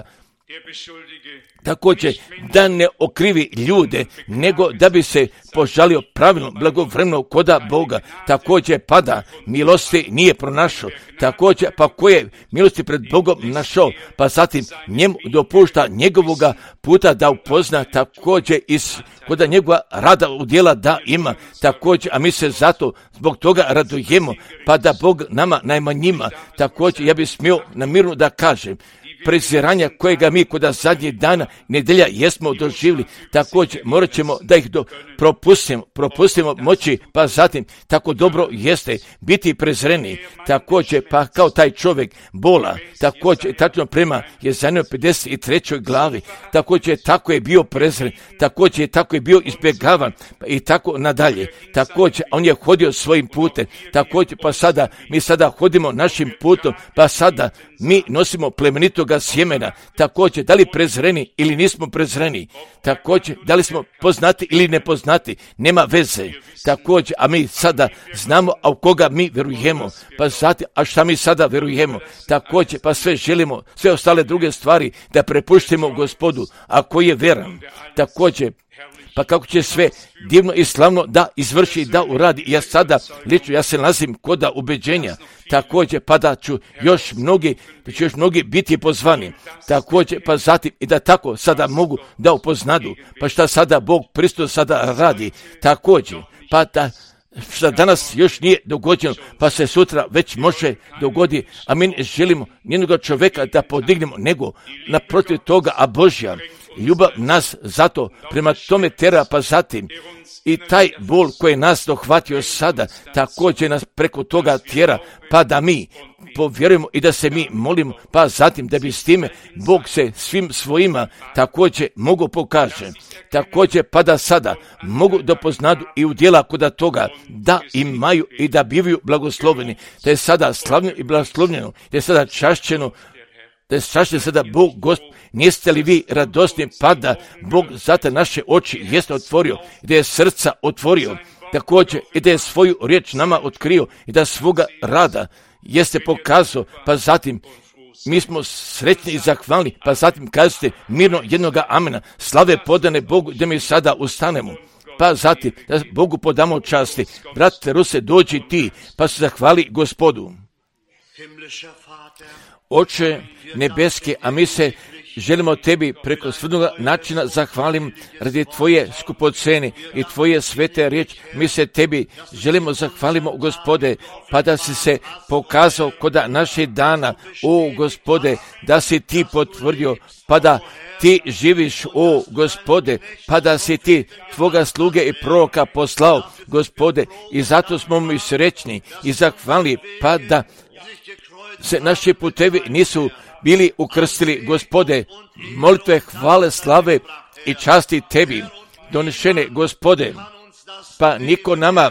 S1: također da ne okrivi ljude, nego da bi se požalio pravilno, blagovremeno koda Boga. Također pada milosti nije pronašao, također pa koje milosti pred Bogom našao, pa zatim njemu dopušta njegovoga puta da upozna, također iz koda njegova rada u djela da ima, također, a mi se zato zbog toga radujemo, pa da Bog nama najmanjima, također ja bih smio na miru da kažem, preziranja kojega mi kod zadnjih dana nedelja jesmo doživjeli, također morat ćemo da ih do, propustimo, propustimo moći, pa zatim tako dobro jeste biti prezreni, također pa kao taj čovjek bola, također tačno prema Jezajanoj pedeset trećoj glavi, također tako je bio prezren, također tako je bio izbjegavan i tako nadalje, također on je hodio svojim putem, također pa sada mi sada hodimo našim putom, pa sada mi nosimo plemenitoga sjemena, također da li prezreni ili nismo prezreni, također da li smo poznati ili nepoznati, nema veze, također, a mi sada znamo, a u koga mi vjerujemo, pa zatim, a šta mi sada vjerujemo, također, pa sve želimo, sve ostale druge stvari da prepuštimo Gospodu, a koji je vjeran, također, pa kako će sve divno i slavno da izvrši i da uradi. Ja sada, lično, ja se nalazim kod ubeđenja, također pa da ću još mnogi, da će još mnogi biti pozvani, također pa zatim i da tako sada mogu da upoznadu, pa šta sada Bog pristo sada radi, također, pa da što danas još nije dogođeno, pa se sutra već može dogoditi, a mi ne želimo nijednog čovjeka da podignemo, nego naprotiv toga, a Božja ljubav nas zato prema tome tera, pa zatim i taj bol koji nas dohvatio sada, također nas preko toga tjera, pa da mi povjerujemo i da se mi molimo, pa zatim da bi s time Bog se svim svojima također mogu pokaže. Također pa da sada mogu da poznadu i u djela kod toga da imaju i da bivaju blagosloveni, da je sada slavljeno i blagoslovljeno, da je sada čašćeno, da je čašćeno sada Bog Gospod. Niste li vi radosni, pa da Bog zato naše oči jeste otvorio, da je srca otvorio, također i da je svoju riječ nama otkrio i da svoga rada jeste pokazao, pa zatim mi smo sretni i zahvalni, pa zatim kažete mirno jednoga amena, slave podane Bogu, da mi sada ustanemo. Pa zatim da Bogu podamo časti. Brate Ruse, dođi ti, pa se zahvali Gospodu. Oče nebeski, a mi se želimo tebi preko svrdnoga načina zahvalim radi tvoje skupocene i tvoje svete riječi. Mi se tebi želimo zahvalimo, Gospode, pa da si se pokazao kod naših dana, o Gospode, da si ti potvrdio, pa da ti živiš, o Gospode, pa da si ti tvoga sluge i proroka poslao, Gospode, i zato smo mi srećni i zahvalni, pa da se naši putevi nisu bili ukrstili, Gospode, molitve, hvale, slave i časti tebi donešene, Gospode, pa niko nama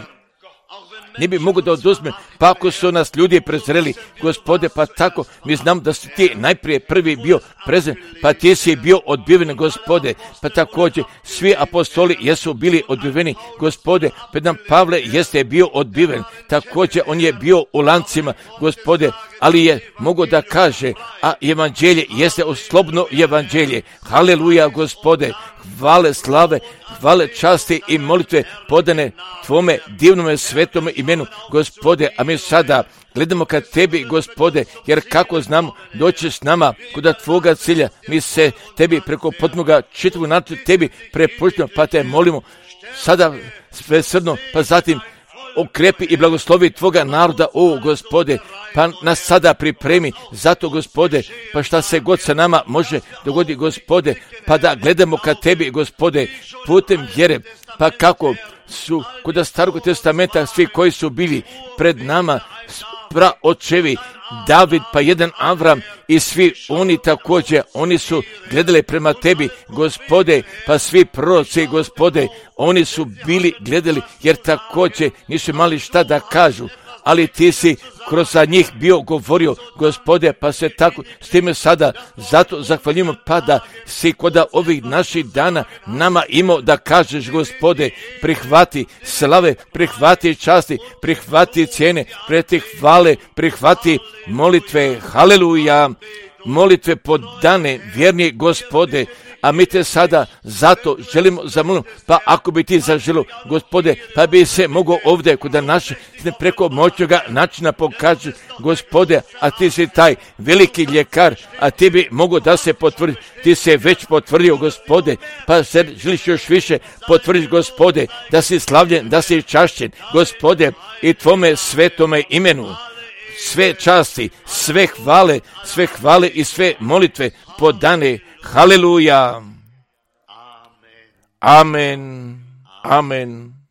S1: ne bi mogu da oduzme, pa ako su nas ljudi prezreli, Gospode, pa tako mi znam da si ti najprije prvi bio prezren, pa ti si bio odbiven, Gospode, pa također svi apostoli jesu bili odbiveni, Gospode, pred nam Pavle jeste bio odbiven, također on je bio u lancima, Gospode, ali je mogo da kaže, a evanđelje jeste oslobno evanđelje. Haleluja, Gospode, hvale, slave, hvale, časti i molitve podane tvome divnome svetome imenu, Gospode, a mi sada gledamo ka tebi, Gospode, jer kako znamo doći s nama kod tvoga cilja, mi se tebi preko potnoga čitavog načina tebi prepuštamo, pa te molimo sada sve srdno, pa zatim okrepi i blagoslovi tvoga naroda, o Gospode, pa nas sada pripremi, zato Gospode, pa šta se god sa nama može dogoditi, Gospode, pa da gledamo ka tebi, Gospode, putem vjere, pa kako su kod Starog testamenta svi koji su bili pred nama, praočevi, David, pa jedan Avram i svi oni također, oni su gledali prema tebi, Gospode, pa svi proroci, Gospode, oni su bili gledali, jer također nisu imali šta da kažu, ali ti si kroz njih bio govorio, Gospode, pa se tako s time sada zato zahvaljujemo, pa da si kod ovih naših dana nama imao da kažeš, Gospode, prihvati slave, prihvati časti, prihvati cijene, preti hvale, prihvati molitve, haleluja, molitve podane, vjerni, Gospode, a mi te sada zato želimo zamoliti, pa ako bi ti zaželio, Gospode, pa bi se mogao ovdje kod naše preko moćnoga načina pokaže, Gospode, a ti si taj veliki ljekar, a ti bi mogao da se potvrdi, ti se već potvrdio, Gospode, pa se želiš još više potvrditi, Gospode, da si slavljen, da si čašćen, Gospode, i tvome svetome imenu. Sve časti, sve hvale, sve hvale i sve molitve podane. Haleluja. Amen. Amen.